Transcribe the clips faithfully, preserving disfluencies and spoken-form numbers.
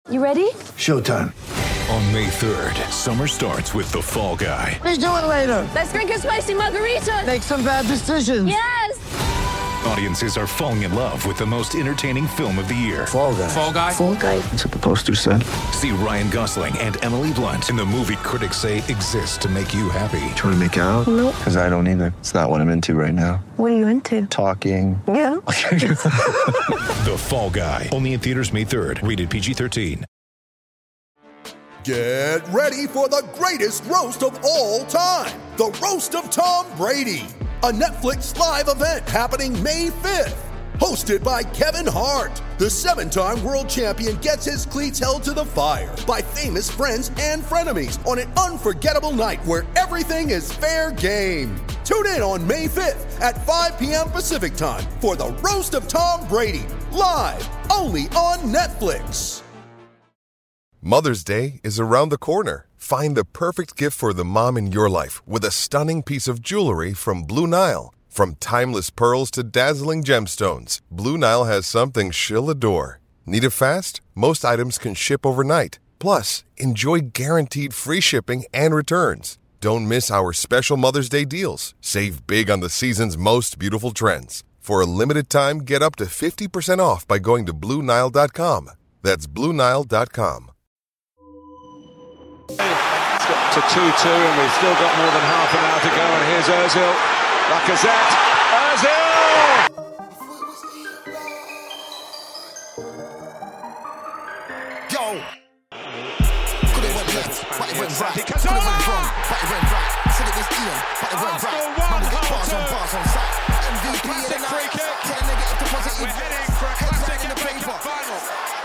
You ready? Showtime. On May third, summer starts with The Fall Guy. Let's do it later. Let's drink a spicy margarita. Make some bad decisions. Yes! Audiences are falling in love with the most entertaining film of the year. Fall Guy. Fall Guy? Fall Guy. That's what the poster said. See Ryan Gosling and Emily Blunt in the movie critics say exists to make you happy. Trying to make it out? Nope. Because I don't either. It's not what I'm into right now. What are you into? Talking. Yeah. The Fall Guy. Only in theaters May third. Rated P G thirteen. Get ready for the greatest roast of all time. The Roast of Tom Brady. A Netflix live event happening May fifth. Hosted by Kevin Hart. The seven-time world champion gets his cleats held to the fire by famous friends and frenemies on an unforgettable night where everything is fair game. Tune in on May fifth at five p.m. Pacific time for the Roast of Tom Brady. Live only on Netflix. Mother's Day is around the corner. Find the perfect gift for the mom in your life with a stunning piece of jewelry from Blue Nile. From timeless pearls to dazzling gemstones, Blue Nile has something she'll adore. Need it fast? Most items can ship overnight. Plus, enjoy guaranteed free shipping and returns. Don't miss our special Mother's Day deals. Save big on the season's most beautiful trends. For a limited time, get up to fifty percent off by going to Blue Nile dot com. That's Blue Nile dot com. It's got to two two and we've still got more than half an hour to go, and here's Ozil. Lacazette. Ozil! Yo! Could it went left, but it went right. Could it went wrong, but it went right. Said it was Ian, but it went right. Man, we get bars on bars on site. M V P in the night. Turn negative to positive. We're heading for a classic in the paper final.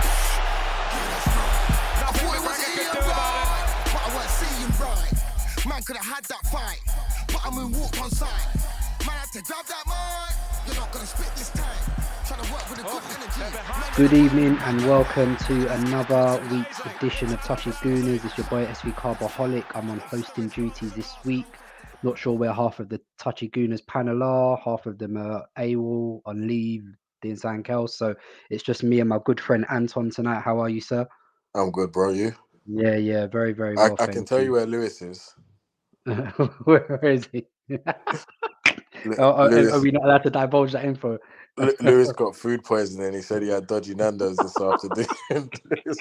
I thought it was Ian, right, but I weren't seeing right. Man could have had that fight, but I moonwalked on side. Man had to grab that mic. You're not gonna spit this time. Trying to work with a good energy. Good evening and welcome to another week's edition of Touchy Gooners. It's your boy S V Carbaholic. I'm on hosting duties this week. Not sure where half of the Touchy Gooners panel are. Half of them are AWOL, on leave, doing something else. So it's just me and my good friend Anton tonight. How are you, sir? I'm good, bro. You? Yeah, yeah, very, very I, well. I can tell you where Lewis is. Where is he? oh, Lewis, are we not allowed to divulge that info? Lewis got food poisoning. He said he had dodgy Nando's this afternoon.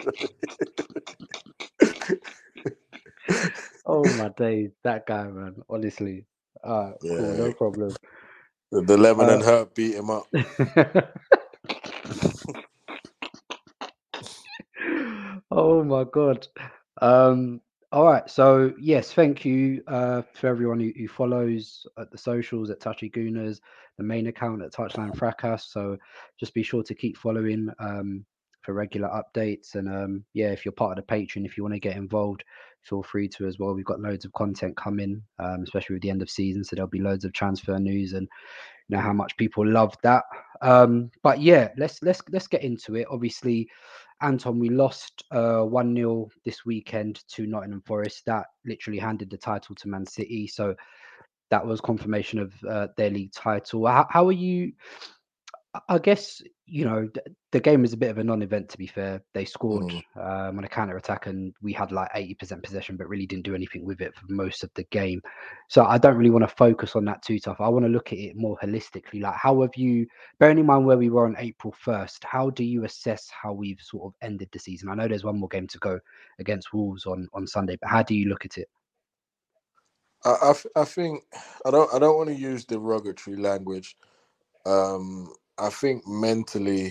Oh my days, that guy, man. Honestly, uh, yeah. Cool, no problem. The, the lemon uh, and herb beat him up. Oh my god. Um. All right. So yes, thank you uh, for everyone who, who follows at the socials at Touchy Gooners, the main account at Touchline Fracas. So just be sure to keep following um, for regular updates. And um, yeah, if you're part of the Patreon, if you want to get involved, feel free to as well. We've got loads of content coming, um, especially with the end of season. So there'll be loads of transfer news, and you know how much people love that. Um, but yeah, let's let's let's get into it. Obviously, Anton, we lost uh, one nil this weekend to Nottingham Forest. That literally handed the title to Man City. So that was confirmation of uh, their league title. How, how are you? I guess, you know, th- the game was a bit of a non-event, to be fair. They scored mm. um, on a counter-attack and we had like eighty percent possession, but really didn't do anything with it for most of the game. So I don't really want to focus on that too tough. I want to look at it more holistically. Like, how have you, bearing in mind where we were on April first, how do you assess how we've sort of ended the season? I know there's one more game to go against Wolves on, on Sunday, but how do you look at it? I, I, I think, I don't, I don't want to use derogatory language. Um, I think mentally,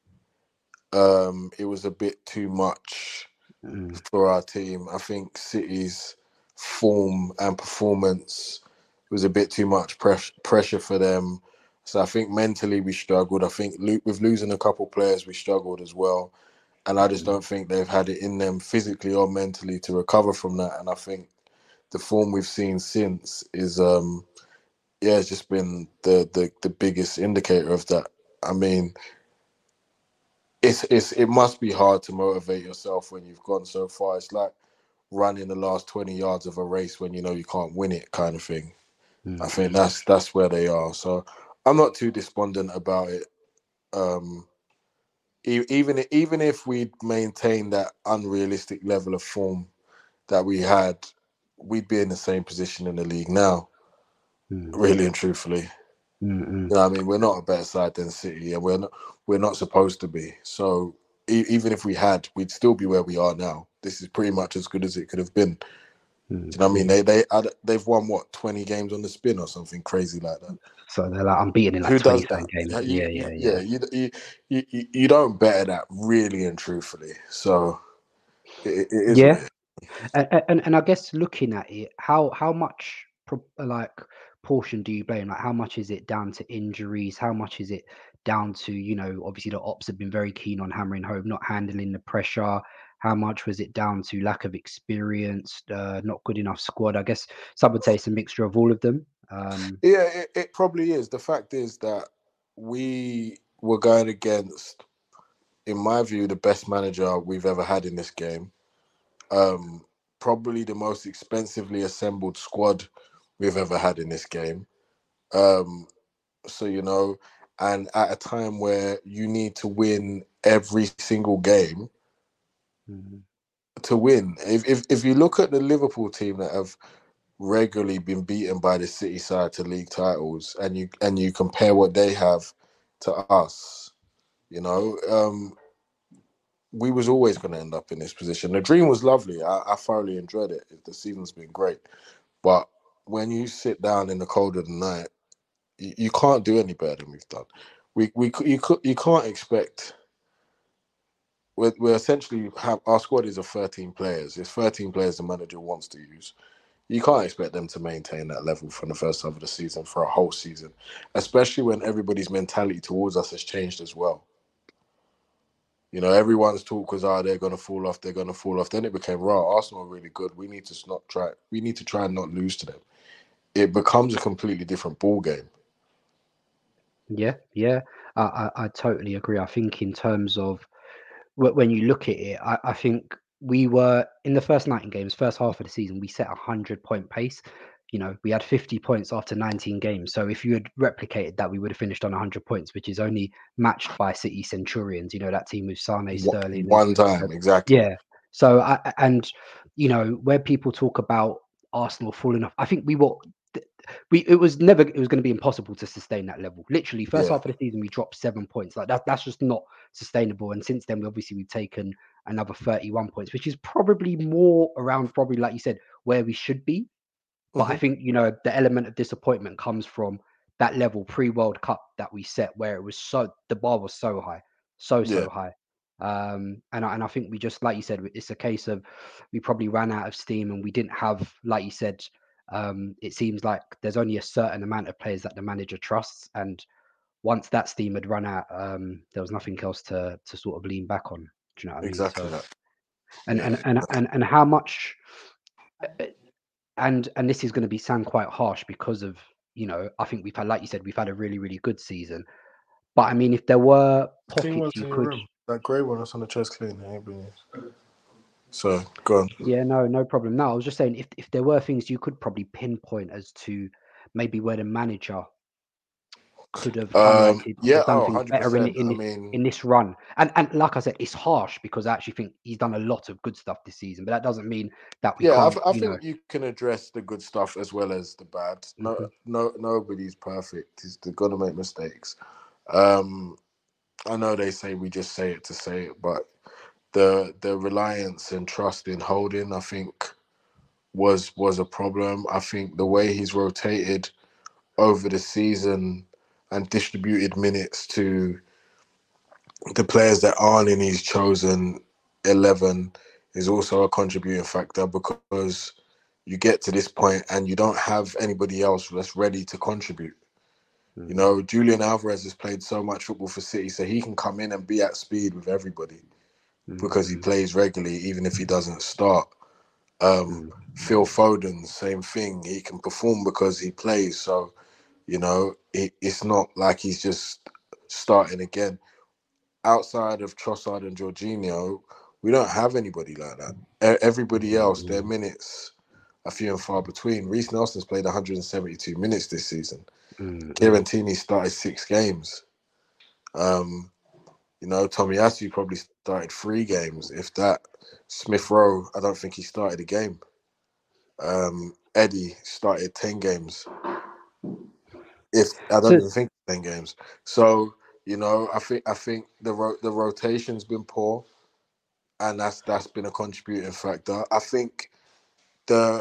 um, it was a bit too much mm. for our team. I think City's form and performance was a bit too much press- pressure for them. So I think mentally we struggled. I think lo- with losing a couple players, we struggled as well. And I just don't think they've had it in them physically or mentally to recover from that. And I think the form we've seen since is... Um, Yeah, it's just been the, the, the biggest indicator of that. I mean, it's it's it must be hard to motivate yourself when you've gone so far. It's like running the last twenty yards of a race when you know you can't win it, kind of thing. Mm-hmm. I think that's that's where they are. So I'm not too despondent about it. Um, e- even even if we maintain that unrealistic level of form that we had, we'd be in the same position in the league now. Mm. Really and truthfully, Mm-mm. you know what I mean, we're not a better side than City, and we're not we're not supposed to be. So e- even if we had, we'd still be where we are now. This is pretty much as good as it could have been. Mm-hmm. Do you know what I mean? They they they've won what twenty games on the spin or something crazy like that. So they're like unbeaten in like Who does twenty-seven that? games. You, Yeah, you, yeah, yeah. yeah. You, you you you you don't better that really and truthfully. So it, it is. Yeah, what it is. and, and and I guess looking at it, how how much pro- like portion do you blame? Like how much is it down to injuries? How much is it down to, you know, obviously the ops have been very keen on hammering home, not handling the pressure. How much was it down to lack of experience, uh, not good enough squad? I guess some would say it's a mixture of all of them. Um, Yeah, it, it probably is. The fact is that we were going against, in my view, the best manager we've ever had in this game. Um, probably the most expensively assembled squad we've ever had in this game. Um, so, you know, and at a time where you need to win every single game mm-hmm. to win. If, if if you look at the Liverpool team that have regularly been beaten by the City side to league titles, and you and you compare what they have to us, you know, um, we was always going to end up in this position. The dream was lovely. I, I thoroughly enjoyed it. The season's been great. But when you sit down in the cold of the night, you, you can't do any better than we've done. We we you could you can't expect. We're, we're essentially have our squad is of thirteen players. It's thirteen players the manager wants to use. You can't expect them to maintain that level from the first half of the season for a whole season, especially when everybody's mentality towards us has changed as well. You know, everyone's talk was, "Ah, oh, they're going to fall off. They're going to fall off." Then it became, "Right, Arsenal are really good. We need to not try. We need to try and not lose to them." It becomes a completely different ball game. Yeah, yeah, I, I, I totally agree. I think in terms of when you look at it, I, I think we were in the first nineteen games, first half of the season, we set a hundred point pace. You know, we had fifty points after nineteen games. So if you had replicated that, we would have finished on one hundred points, which is only matched by City Centurions. You know, that team with Sane, Sterling. One time, and, exactly. Yeah. So, I, and, you know, where people talk about Arsenal falling off, I think we were, we it was never, it was going to be impossible to sustain that level. Literally, first Yeah. half of the season, we dropped seven points. Like that, that's just not sustainable. And since then, we obviously, we've taken another thirty-one points, which is probably more around, probably, like you said, where we should be. But mm-hmm. I think, you know, the element of disappointment comes from that level pre-World Cup that we set, where it was so, the bar was so high, so, so yeah. high. Um, and, I, and I think we just, like you said, it's a case of we probably ran out of steam and we didn't have, like you said, um, it seems like there's only a certain amount of players that the manager trusts. And once that steam had run out, um, there was nothing else to to sort of lean back on. Do you know what I mean? Exactly so, that. And, yeah. and, and, and, and how much... And and this is going to be sound quite harsh because of, you know, I think we've had, like you said, we've had a really, really good season. But I mean, if there were pockets you could... That grey one that's on the chest clean. So, go on. Yeah, no, no problem. No, I was just saying, if, if there were things you could probably pinpoint as to maybe where the manager could have um, highlighted yeah, done oh, things one hundred percent. better in, in, I this, mean, in this run. And and like I said, it's harsh because I actually think he's done a lot of good stuff this season, but that doesn't mean that we yeah, can't. I, I you think know... you can address the good stuff as well as the bad. No, mm-hmm. no, nobody's perfect. They're gonna make mistakes. Um, I know they say we just say it to say it, but the the reliance and trust in Holding, I think, was was a problem. I think the way he's rotated over the season and distributed minutes to the players that aren't in his chosen eleven is also a contributing factor, because you get to this point and you don't have anybody else that's ready to contribute. Mm-hmm. You know, Julian Alvarez has played so much football for City, so he can come in and be at speed with everybody mm-hmm. because he plays regularly, even if he doesn't start. Um, mm-hmm. Phil Foden, same thing. He can perform because he plays. So, you know, it, it's not like he's just starting again. Outside of Trossard and Jorginho, we don't have anybody like that. Everybody else, their minutes are few and far between. Reece Nelson's played one hundred seventy-two minutes this season. Mm-hmm. Kieran Tierney started six games. Um, You know, Tomiyasu probably started three games, if that. Smith Rowe, I don't think he started a game. Um, Eddie started ten games. If I don't So- even think ten games. So you know, I think I think the ro- the rotation's been poor, and that's that's been a contributing factor. I think the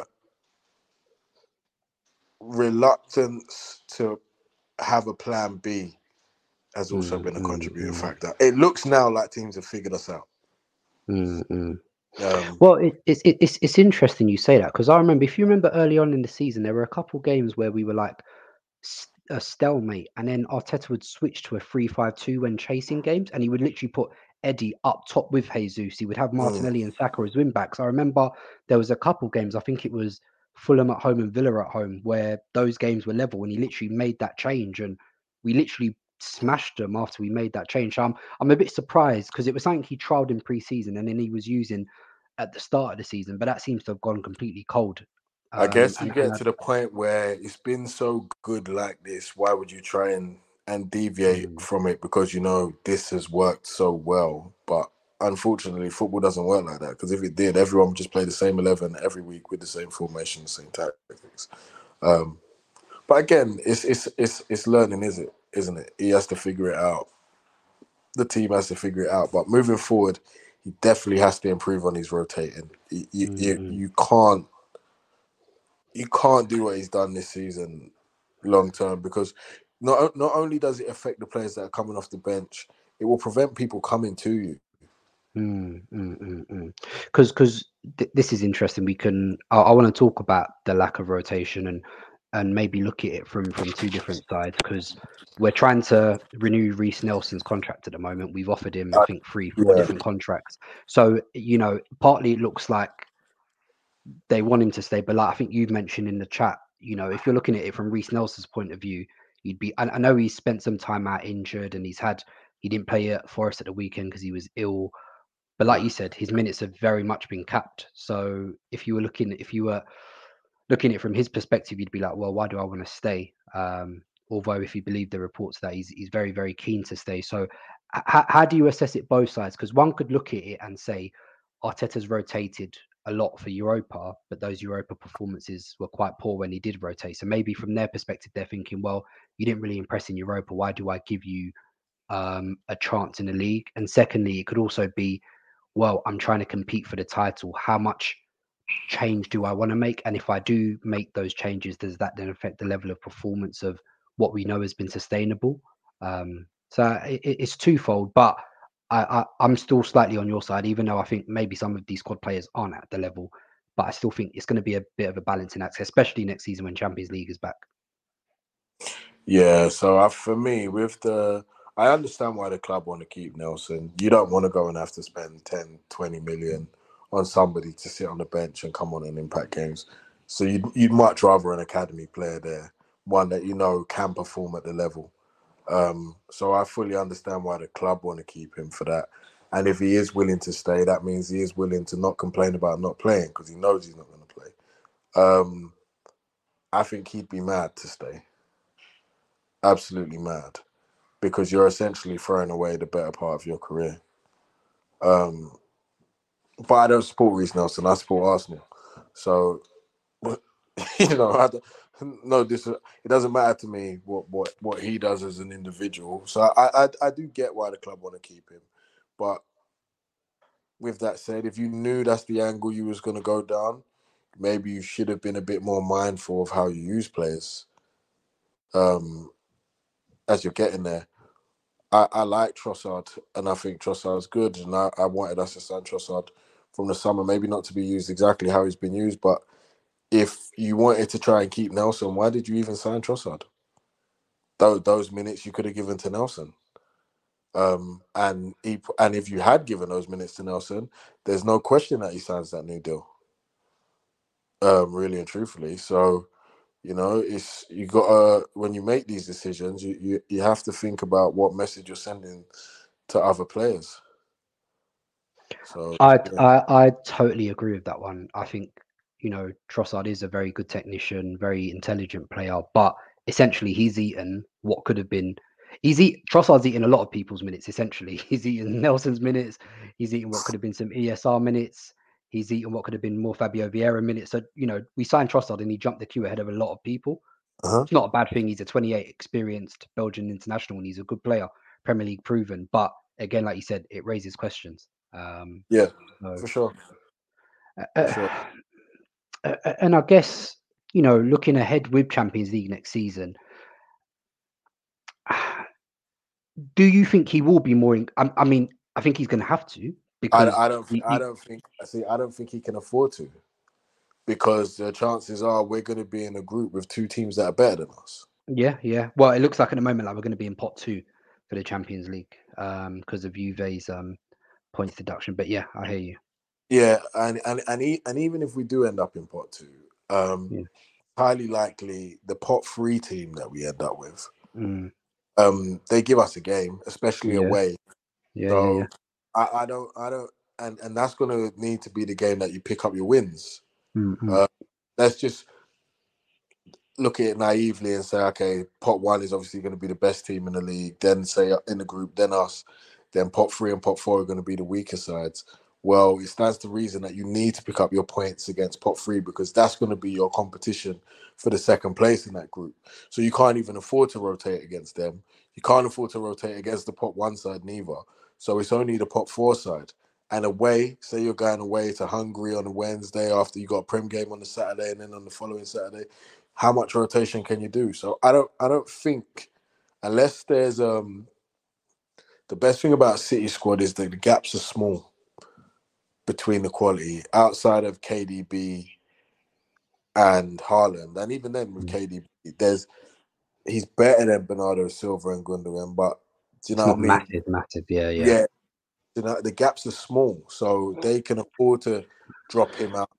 reluctance to have a plan B has also Mm, been a mm, contributing mm. factor. It looks now like teams have figured us out. Mm, mm. Um, Well, it, it's it, it's it's interesting you say that, because I remember, if you remember early on in the season, there were a couple games where we were like s- a stalemate, and then Arteta would switch to a three five two when chasing games, and he would literally put Eddie up top with Jesus. He would have Martinelli and Saka as wing backs. I remember there was a couple games, I think it was Fulham at home and Villa at home, where those games were level, and he literally made that change, and we literally smashed them after we made that change. So I'm I'm a bit surprised, because it was something he trialed in pre-season and then he was using at the start of the season, but that seems to have gone completely cold. I Um, guess you and, get and I, to the point where it's been so good like this. Why would you try and, and deviate Mm. from it because you know this has worked so well? But unfortunately, football doesn't work like that, because if it did, everyone would just play the same eleven every week with the same formation, the same tactics. Um, but again, it's it's it's it's learning, is it? Isn't it? He has to figure it out. The team has to figure it out. But moving forward, he definitely has to improve on his rotating. You you, you, Mm-mm. you can't. You can't do what he's done this season long term, because not not only does it affect the players that are coming off the bench, it will prevent people coming to you. Mm, mm, mm, mm. Because because th- this is interesting. We can. I, I want to talk about the lack of rotation, and and maybe look at it from from two different sides, because we're trying to renew Reece Nelson's contract at the moment. We've offered him, I Uh, think, three, four yeah, different contracts. So, you know, partly it looks like they want him to stay, but like I think you've mentioned in the chat, you know, if you're looking at it from Reece Nelson's point of view, you'd be. I, I know he's spent some time out injured, and he's had he didn't play at Forest at the weekend because he was ill. But like you said, his minutes have very much been capped. So if you were looking, if you were looking at it from his perspective, you'd be like, well, why do I want to stay? Um, although if you believe the reports that he's he's very very keen to stay. So h- how do you assess it both sides? Because one could look at it and say Arteta's rotated a lot for Europa, but those Europa performances were quite poor when he did rotate. So maybe from their perspective, they're thinking, well, you didn't really impress in Europa. Why do I give you um, a chance in the league? And secondly, it could also be, well, I'm trying to compete for the title. How much change do I want to make? And if I do make those changes, does that then affect the level of performance of what we know has been sustainable? Um, so it, it's twofold, but I, I, I'm still slightly on your side, even though I think maybe some of these squad players aren't at the level. But I still think it's going to be a bit of a balancing act, especially next season when Champions League is back. yeah. So I, for me, with the, I understand why the club want to keep Nelson. You don't want to go and have to spend ten, twenty million on somebody to sit on the bench and come on and impact games. So you'd you'd much rather an academy player there, one that you know can perform at the level. Um, so I fully understand why the club want to keep him for that. And if he is willing to stay, that means he is willing to not complain about not playing, because he knows he's not going to play. Um, I think he'd be mad to stay. Absolutely mad. Because you're essentially throwing away the better part of your career. Um, but I don't support Reece Nelson. I support Arsenal. So, you know, I don't, no, this it doesn't matter to me what, what, what he does as an individual. So I, I I do get why the club want to keep him, but with that said, if you knew that's the angle you was going to go down, maybe you should have been a bit more mindful of how you use players. Um, as you're getting there, I, I like Trossard, and I think Trossard's good, and I, I wanted us to sign Trossard from the summer, maybe not to be used exactly how he's been used, but if you wanted to try and keep Nelson, why did you even sign Trossard? Those, those minutes you could have given to Nelson. Um, and he, and if you had given those minutes to Nelson, there's no question that he signs that new deal. Um, really and truthfully. So, you know, it's you got to, when you make these decisions, you, you you have to think about what message you're sending to other players. So I, yeah. I I totally agree with that one. I think, you know, Trossard is a very good technician, very intelligent player, but essentially he's eaten what could have been. he's eat Trossard's eating a lot of people's minutes. Essentially, he's eating Nelson's minutes. He's eating what could have been some E S R minutes. He's eating what could have been more Fabio Vieira minutes. So you know, we signed Trossard and he jumped the queue ahead of a lot of people. Uh-huh. It's not a bad thing. He's a twenty-eight experienced Belgian international and he's a good player, Premier League proven. But again, like you said, it raises questions. Um, yeah, so, for sure. Uh, for sure. Uh, and I guess, you know, looking ahead with Champions League next season, do you think he will be more? In, I, I mean, I think he's going to have to because I, I don't. he, I don't think. See, I don't think he can afford to, because the chances are we're going to be in a group with two teams that are better than us. Yeah, yeah. Well, it looks like at the moment like we're going to be in pot two for the Champions League um, because of Juve's um, points deduction. But yeah, I hear you. Yeah, and and and, e- and even if we do end up in pot two, um, Yeah. highly likely the pot three team that we end up with, Mm. um, they give us a game, especially Yeah. away. Yeah, so yeah, yeah. I, I don't, I don't, and and that's going to need to be the game that you pick up your wins. Mm-hmm. Uh, let's just look at it naively and say, okay, pot one is obviously going to be the best team in the league. Then say in the group, then us. Then pot three and pot four are going to be the weaker sides. Well, it stands to reason that you need to pick up your points against pot three because that's going to be your competition for the second place in that group. So you can't even afford to rotate against them. You can't afford to rotate against the pot one side neither. So it's only the pot four side. And away, say you're going away to Hungary on a Wednesday after you got a Prem game on the Saturday and then on the following Saturday, how much rotation can you do? So I don't I don't think, unless there's um the best thing about City squad is that the gaps are small between the quality outside of K D B and Haaland. And even then with K D B, there's he's better than Bernardo Silva and Gundogan, but do you know It's what I not mean? massive, massive. Yeah, yeah. Yeah. You know, the gaps are small, so they can afford to drop him out.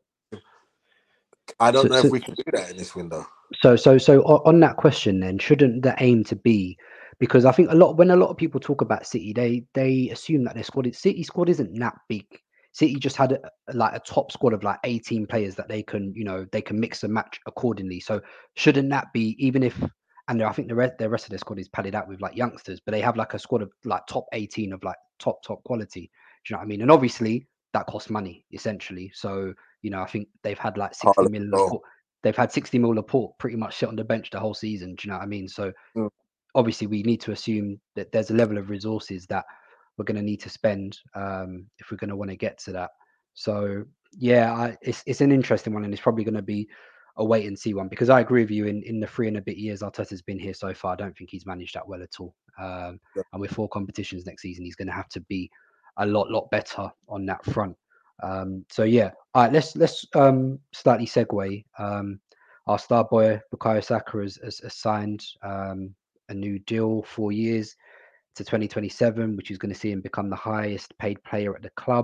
I don't So- know so- if we can do that in this window. So, so, so o- on that question, then, shouldn't the aim to be? Because I think a lot when a lot of people talk about City, they they assume that their squad, is, City squad, isn't that big. City just had a, like a top squad of like eighteen players that they can, you know, they can mix and match accordingly. So, shouldn't that be even if? And I think the rest, the rest of their squad is padded out with like youngsters, but they have like a squad of like top eighteen of like top top quality. Do you know what I mean? And obviously that costs money essentially. So you know, I think they've had like sixty Haaland, million. oh. They've had sixty mil Laporte pretty much sit on the bench the whole season. Do you know what I mean? So Mm. obviously we need to assume that there's a level of resources that we're going to need to spend um, if we're going to want to get to that. So yeah, I, it's it's an interesting one, and it's probably going to be a wait and see one because I agree with you. In in the three and a bit years Arteta's been here so far, I don't think he's managed that well at all. Um, Yeah. and with four competitions next season, he's going to have to be a lot lot better on that front. Um, so yeah, all right, let's let's um, slightly segue. Um, our star boy Bukayo Saka has, has, has signed um, a new deal, four years to twenty twenty-seven, which is going to see him become the highest paid player at the club.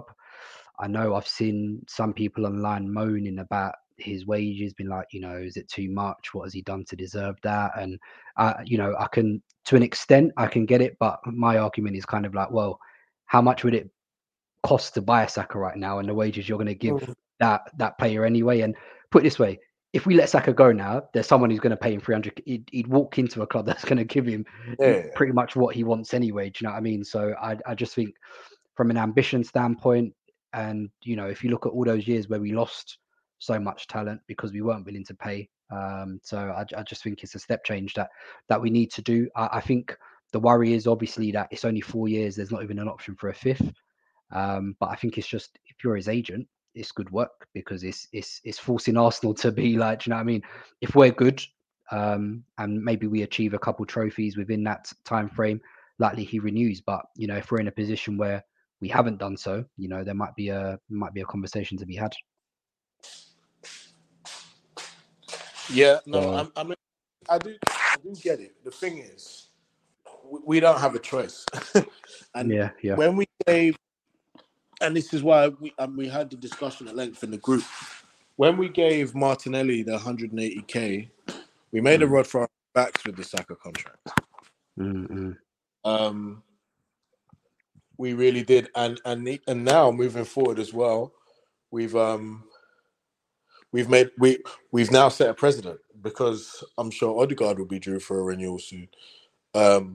I know I've seen some people online moaning about his wages, been like, you know, is it too much? What has he done to deserve that? And uh, you know, I can, to an extent, I can get it, but my argument is kind of like, well, how much would it cost to buy a Saka right now, and the wages you're going to give Mm. that that player anyway? And put it this way, if we let Saka go now, there's someone who's going to pay him three hundred. He'd, he'd walk into a club that's going to give him Yeah. pretty much what he wants anyway. Do you know what I mean? So I I just think from an ambition standpoint, and you know, if you look at all those years where we lost so much talent because we weren't willing to pay, um, so I, I just think it's a step change that that we need to do. I, I think the worry is obviously that it's only four years. There's not even an option for a fifth. Um, but I think it's just if you're his agent, it's good work because it's it's it's forcing Arsenal to be like, do you know what I mean? If we're good, um, and maybe we achieve a couple trophies within that time frame, likely he renews. But you know, if we're in a position where we haven't done so, you know, there might be a might be a conversation to be had. Yeah, no, So- I'm, I mean, I do, I do get it. The thing is, we, we don't have a choice, and Yeah, yeah. when we gave, and this is why we um, we had the discussion at length in the group. When we gave Martinelli the one hundred eighty k, we made a rod for our backs with the Saka contract. Mm-hmm. Um, we really did, and and and now moving forward as well, we've um. We've made we we've now set a precedent because I'm sure Odegaard will be due for a renewal soon. Um,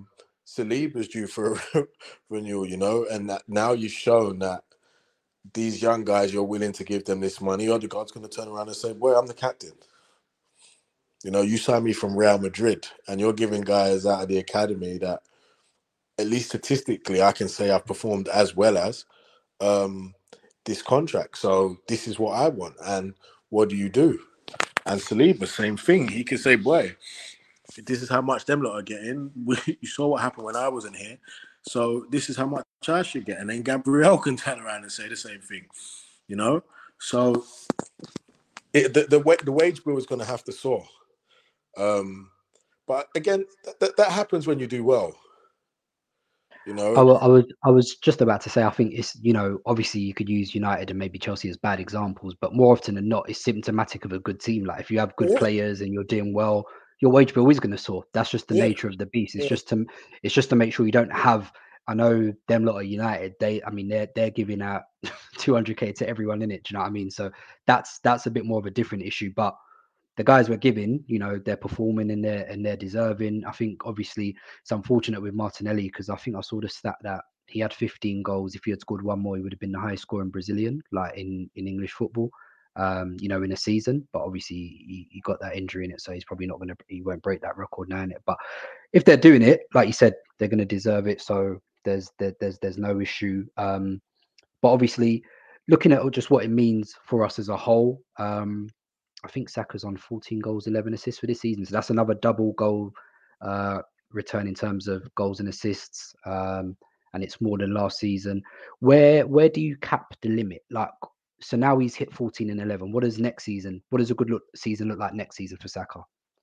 Saliba's due for a renewal, you know, and that now you've shown that these young guys, you're willing to give them this money. Odegaard's going to turn around and say, "Boy, I'm the captain. You know, you signed me from Real Madrid, and you're giving guys out of the academy that, at least statistically, I can say I've performed as well as um, this contract. So this is what I want. And what do you do?" And Saliba, same thing. He can say, "Boy, this is how much them lot are getting. You saw what happened when I wasn't here. So this is how much I should get." And then Gabriel can turn around and say the same thing, you know? So it, the, the, the wage bill is going to have to soar. Um, but again, th- that happens when you do well. You know, I, I was I was just about to say, I think it's, you know, obviously you could use United and maybe Chelsea as bad examples, but more often than not, it's symptomatic of a good team. Like if you have good yeah. players and you're doing well, your wage bill is going to soar. That's just the Yeah. nature of the beast. It's Yeah. just to it's just to make sure you don't have. I know them lot of United. They, I mean, they're they're giving out two hundred k to everyone in it. Do you know what I mean? So that's that's a bit more of a different issue, but. The guys we're giving, you know, they're performing and they're and they're deserving. I think obviously it's unfortunate with Martinelli because I think I saw the stat that he had fifteen goals. If he had scored one more, he would have been the highest scoring Brazilian, like in, in English football, um, you know, in a season. But obviously he, he got that injury in it, so he's probably not going to, he won't break that record now in it. But if they're doing it, like you said, they're going to deserve it. So there's there, there's there's no issue. Um, but obviously, looking at just what it means for us as a whole. Um, I think Saka's on fourteen goals, eleven assists for this season. So that's another double goal uh, return in terms of goals and assists. Um, and it's more than last season. Where where do you cap the limit? Like, so now he's hit fourteen and eleven. What does next season, what does a good look season look like next season for Saka?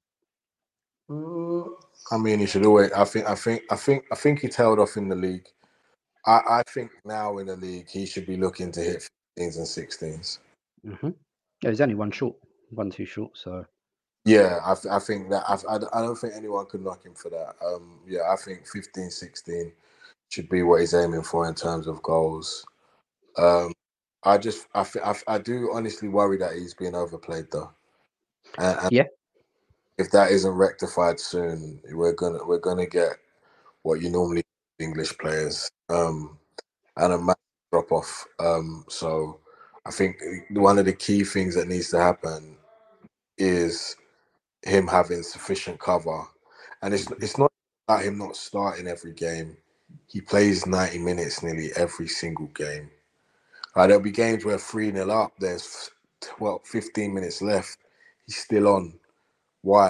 I mean, he should always, I think, I think, I think, I think he tailed off in the league. I, I think now in the league, he should be looking to hit fifteens and sixteens. Mm-hmm. Yeah, there's only one short. One too short, so yeah, I, I think that I, I don't think anyone could knock him for that. Um, yeah, I think fifteen, sixteen should be what he's aiming for in terms of goals. Um, I just I, I, I do honestly worry that he's being overplayed though, and, and yeah, if that isn't rectified soon, we're gonna we're gonna get what you normally English players, um, and a massive drop off. Um, so I think one of the key things that needs to happen is him having sufficient cover, and it's it's not about him not starting every game. He plays ninety minutes nearly every single game. Right, there'll be games where three nil up, there's well fifteen minutes left, he's still on. Why?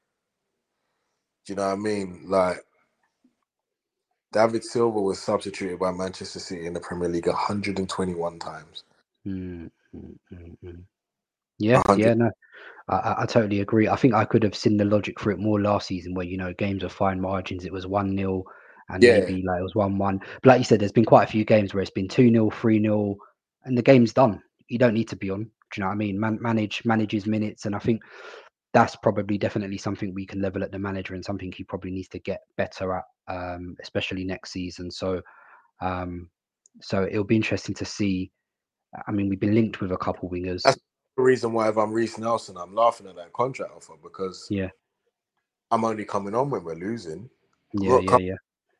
Do you know what I mean? Like, David Silva was substituted by Manchester City in the Premier League one hundred twenty-one times. Mm, mm, mm, mm. Yeah, yeah, no, I, I totally agree. I think I could have seen the logic for it more last season where, you know, games of fine margins, it was one nil and Yeah. maybe like it was one one. But like you said, there's been quite a few games where it's been two nil, three nil, and the game's done. You don't need to be on. Do you know what I mean? Man, manage, manage his minutes. And I think that's probably definitely something we can level at the manager and something he probably needs to get better at, um, especially next season. So, um, so it'll be interesting to see. I mean, we've been linked with a couple wingers. That's the reason why if I'm Reece Nelson, I'm laughing at that contract offer because yeah, I'm only coming on when we're losing. Yeah, yeah, yeah.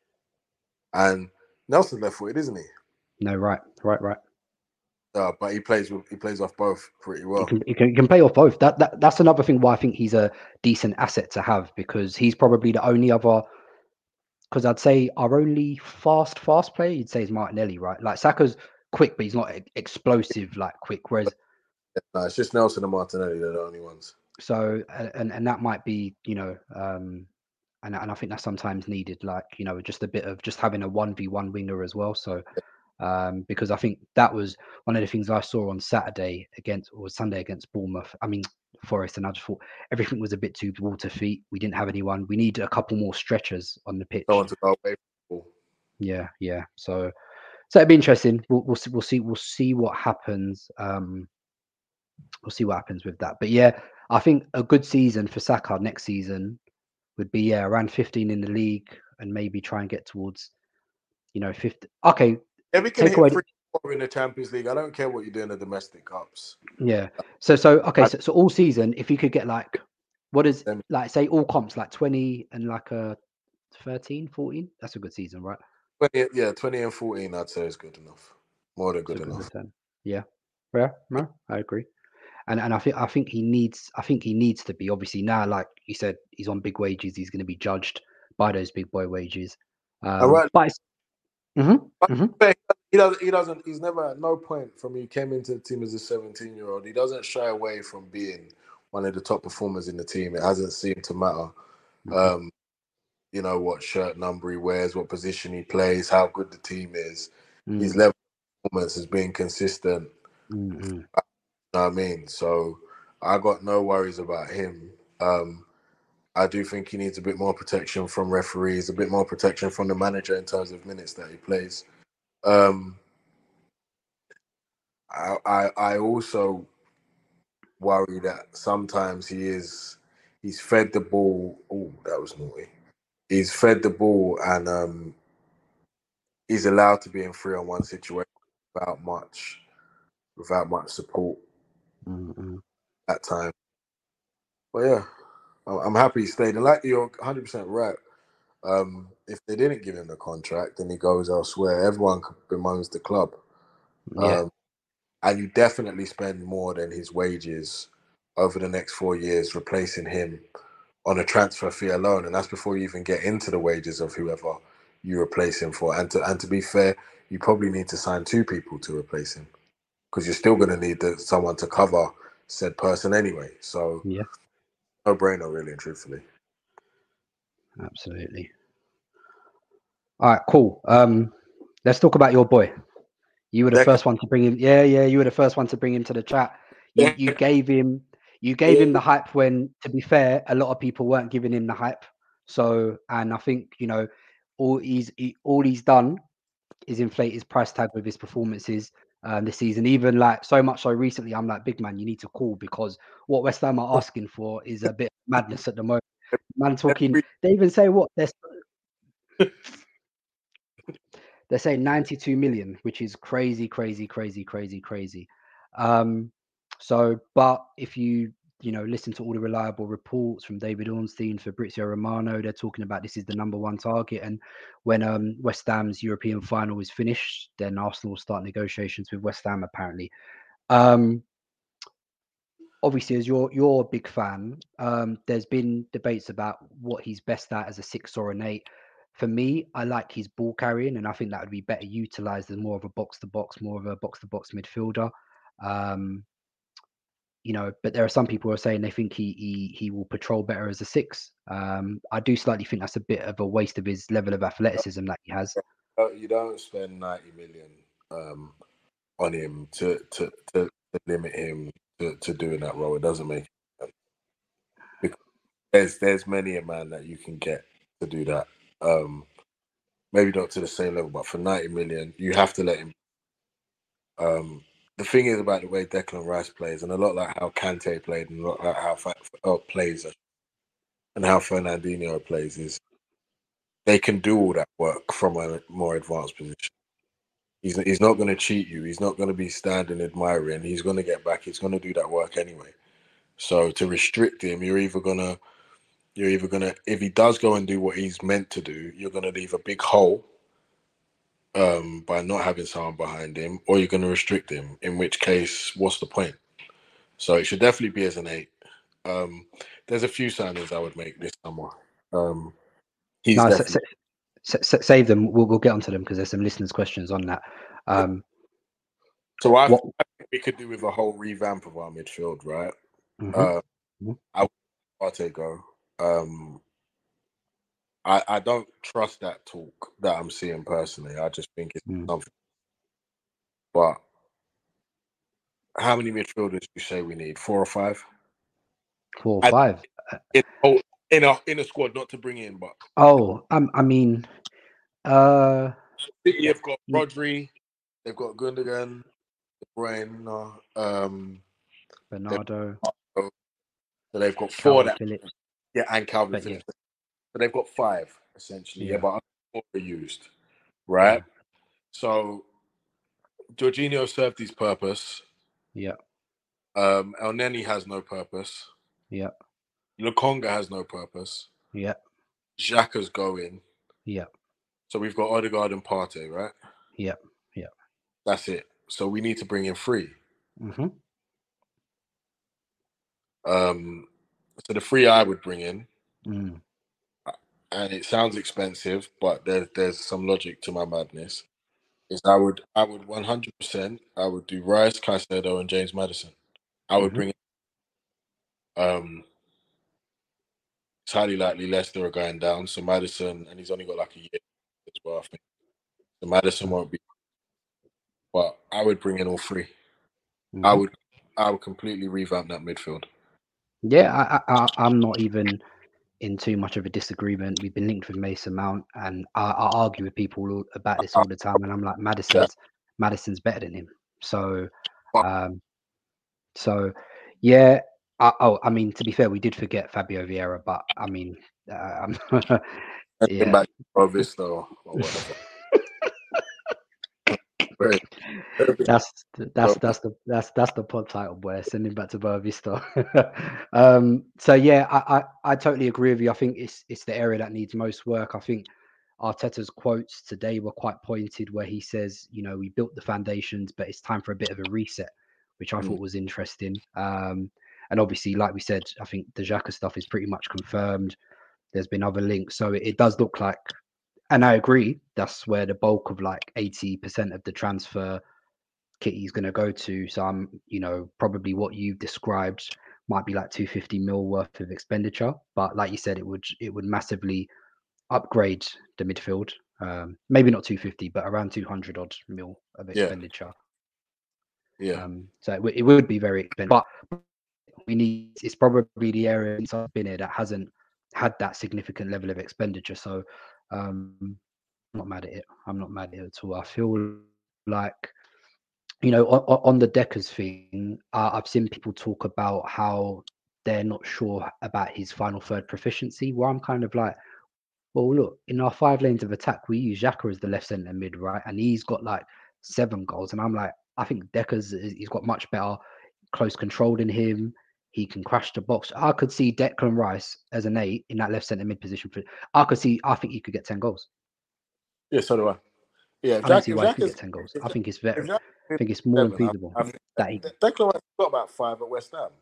And Nelson's left-footed, isn't he? No, right, right, right. Uh, but he plays with, he plays off both pretty well. He can, he can, he can play off both. That, that that's another thing why I think he's a decent asset to have, because he's probably the only other. Because I'd say our only fast, fast player, you'd say, is Martinelli, right? Like Saka's quick, but he's not explosive like quick. Whereas, no, it's just Nelson and Martinelli, they're the only ones. So, and and that might be, you know, um, and and I think that's sometimes needed, like, you know, just a bit of just having a one v one winger as well. So, um, because I think that was one of the things I saw on Saturday against or Sunday against Bournemouth. I mean, Forest, and I just thought everything was a bit too water feet. We didn't have anyone. We need a couple more stretchers on the pitch. No one to go away from. Yeah, yeah. So, so it'd be interesting. We'll we'll see. We'll see. We'll see what happens. Um, we'll see what happens with that. But yeah, I think a good season for Saka next season would be yeah around fifteen in the league, and maybe try and get towards, you know, fifty. Okay. Yeah, we can take hit away three in the Champions League. I don't care what you do in the domestic cups. Yeah. So so okay. So, so all season, if you could get like, what is like say all comps like twenty and like a thirteen, fourteen. That's a good season, right? twenty, yeah, twenty and fourteen, I'd say is good enough. More than good It's a good enough. return. Yeah, yeah, no, I agree. And and I think I think he needs I think he needs to be, obviously now, like you said, he's on big wages. He's going to be judged by those big boy wages. And Um, right, but it's, mhm, but mhm. he doesn't. He doesn't. He's never at no point from he came into the team as a seventeen-year-old. He doesn't shy away from being one of the top performers in the team. It hasn't seemed to matter. Um, you know what shirt number he wears, what position he plays, how good the team is. Mm. His level of performance has been consistent. Mm-hmm. You know what I mean? So I got no worries about him. Um, I do think he needs a bit more protection from referees, a bit more protection from the manager in terms of minutes that he plays. Um, I, I I also worry that sometimes he is he's fed the ball. Oh, that was naughty. He's fed the ball and um, he's allowed to be in three on one situation without much without much support Mm-hmm. at times. But yeah, I'm happy he stayed. And like you're one hundred percent right. Um, if they didn't give him the contract and he goes elsewhere, everyone bemoans the club. Yeah. Um, and you definitely spend more than his wages over the next four years replacing him on a transfer fee alone. And that's before you even get into the wages of whoever you replace him for. And to, and to be fair, you probably need to sign two people to replace him because you're still going to need the, someone to cover said person anyway. So yeah, no brainer, really and truthfully. Absolutely. All right, cool. Um, let's talk about your boy. You were the Declan. first one to bring him. Yeah, yeah, you were the first one to bring him to the chat. You you gave him you gave him the hype when, to be fair, a lot of people weren't giving him the hype. So, and I think, you know, all he's he, all he's done is inflate his price tag with his performances um, this season. Even like so much so recently, I'm like, big man, you need to call because what West Ham are asking for is a bit of madness at the moment. Man, talking. They even say what they're they're saying ninety-two million, which is crazy, crazy, crazy, crazy, crazy. Um, so, but if you you know listen to all the reliable reports from David Ornstein, Fabrizio Romano, they're talking about this is the number one target. And when um, West Ham's European final is finished, then Arsenal will start negotiations with West Ham. Apparently, um, obviously, as you're you're a big fan, um, there's been debates about what he's best at as a six or an eight. For me, I like his ball carrying, and I think that would be better utilized as more of a box to box, more of a box to box midfielder. Um, you know, but there are some people who are saying they think he he he will patrol better as a six. Um, I do slightly think that's a bit of a waste of his level of athleticism that he has. You don't spend ninety million um, on him to to, to to limit him to, to doing that role. It doesn't make sense. Because there's there's many a man that you can get to do that. Um, maybe not to the same level, but for ninety million, you have to let him. Um, the thing is about the way Declan Rice plays, and a lot like how Kante played, and a lot like how uh, plays, and how Fernandinho plays, is they can do all that work from a more advanced position. He's he's not going to cheat you. He's not going to be standing admiring. He's going to get back. He's going to do that work anyway. So to restrict him, you're either gonna you're either gonna if he does go and do what he's meant to do, you're going to leave a big hole um, by not having someone behind him, or you're going to restrict him. In which case, what's the point? So it should definitely be as an eight. Um, there's a few signings I would make this summer. Um, he's no, definitely. S- s- save them. We'll, we'll get onto them because there's some listeners' questions on that. Um, so I, what, I think we could do with a whole revamp of our midfield, right? mm-hmm. Uh, mm-hmm. I would Partey go. Um, I I don't trust that talk that I'm seeing personally. I just think it's mm. something. But how many midfielders do you say we need? Four or five? Four or five. In, oh, in a in a squad, not to bring in, but oh, um, I mean. Uh, City have got Rodri, they've got Gundogan, De Bruyne, um, Bernardo. So they've got four. That, Phillips. Yeah, and Calvin but Phillips. Yeah. So they've got five essentially. Yeah, yeah but four are used, right? Yeah. So Jorginho served his purpose. Yeah. Um, El Neni has no purpose. Yeah. Lokonga has no purpose. Yeah. Xhaka's going. Yeah. So we've got Odegaard and Partey, right? Yeah. Yeah. That's it. So we need to bring in three. Mm-hmm. Um, so the three I would bring in, Mm. and it sounds expensive, but there, there's some logic to my madness. Is I would I would one hundred percent I would do Rice, Caicedo, and James Maddison. I would Mm-hmm. bring in, um, it's highly likely Leicester are going down, so Maddison, and he's only got like a year as well, I think. So Maddison won't be, but I would bring in all three. Mm-hmm. I would I would completely revamp that midfield. Yeah, I, I, I'm not even in too much of a disagreement. We've been linked with Mason Mount, and I, I argue with people all, about this all the time. And I'm like, Madison's Madison's better than him. So, um, so yeah. I, oh, I mean, to be fair, we did forget Fabio Vieira, but I mean, uh, yeah. Back to Vista or whatever. That's that's that's the that's that's the pod title, boy. Send him back to Boa Vista. um, so yeah, I, I I totally agree with you. I think it's it's the area that needs most work. I think Arteta's quotes today were quite pointed, where he says, you know, we built the foundations, but it's time for a bit of a reset, which I mm. thought was interesting. Um, and obviously, like we said, I think the Xhaka stuff is pretty much confirmed. There's been other links, so it, it does look like. And I agree, that's where the bulk of like eighty percent of the transfer kitty is going to go to. So I'm, you know, probably what you've described might be like two hundred fifty mil worth of expenditure. But like you said, it would it would massively upgrade the midfield. Um, maybe not two hundred fifty, but around two hundred odd mil of expenditure. Yeah. yeah. Um, so it, it would be very expensive. But we need, it's probably the area since I've been here that hasn't had that significant level of expenditure. So um, I'm not mad at it. I'm not mad at it at all. I feel like, you know, on, on the Deckers thing, uh, I've seen people talk about how they're not sure about his final third proficiency. Where I'm kind of like, well, look, in our five lanes of attack, we use Xhaka as the left centre mid, right? And he's got like seven goals. And I'm like, I think Deckers, he's got much better close control than him. He can crash the box. I could see Declan Rice as an eight in that left centre mid position. For I could see. I think he could get ten goals. Yeah, so do I. Yeah, I don't see why he could get ten goals. I think it's very. Jack, I think it's more than feasible. I mean, that he, Declan Rice got about five at West Ham.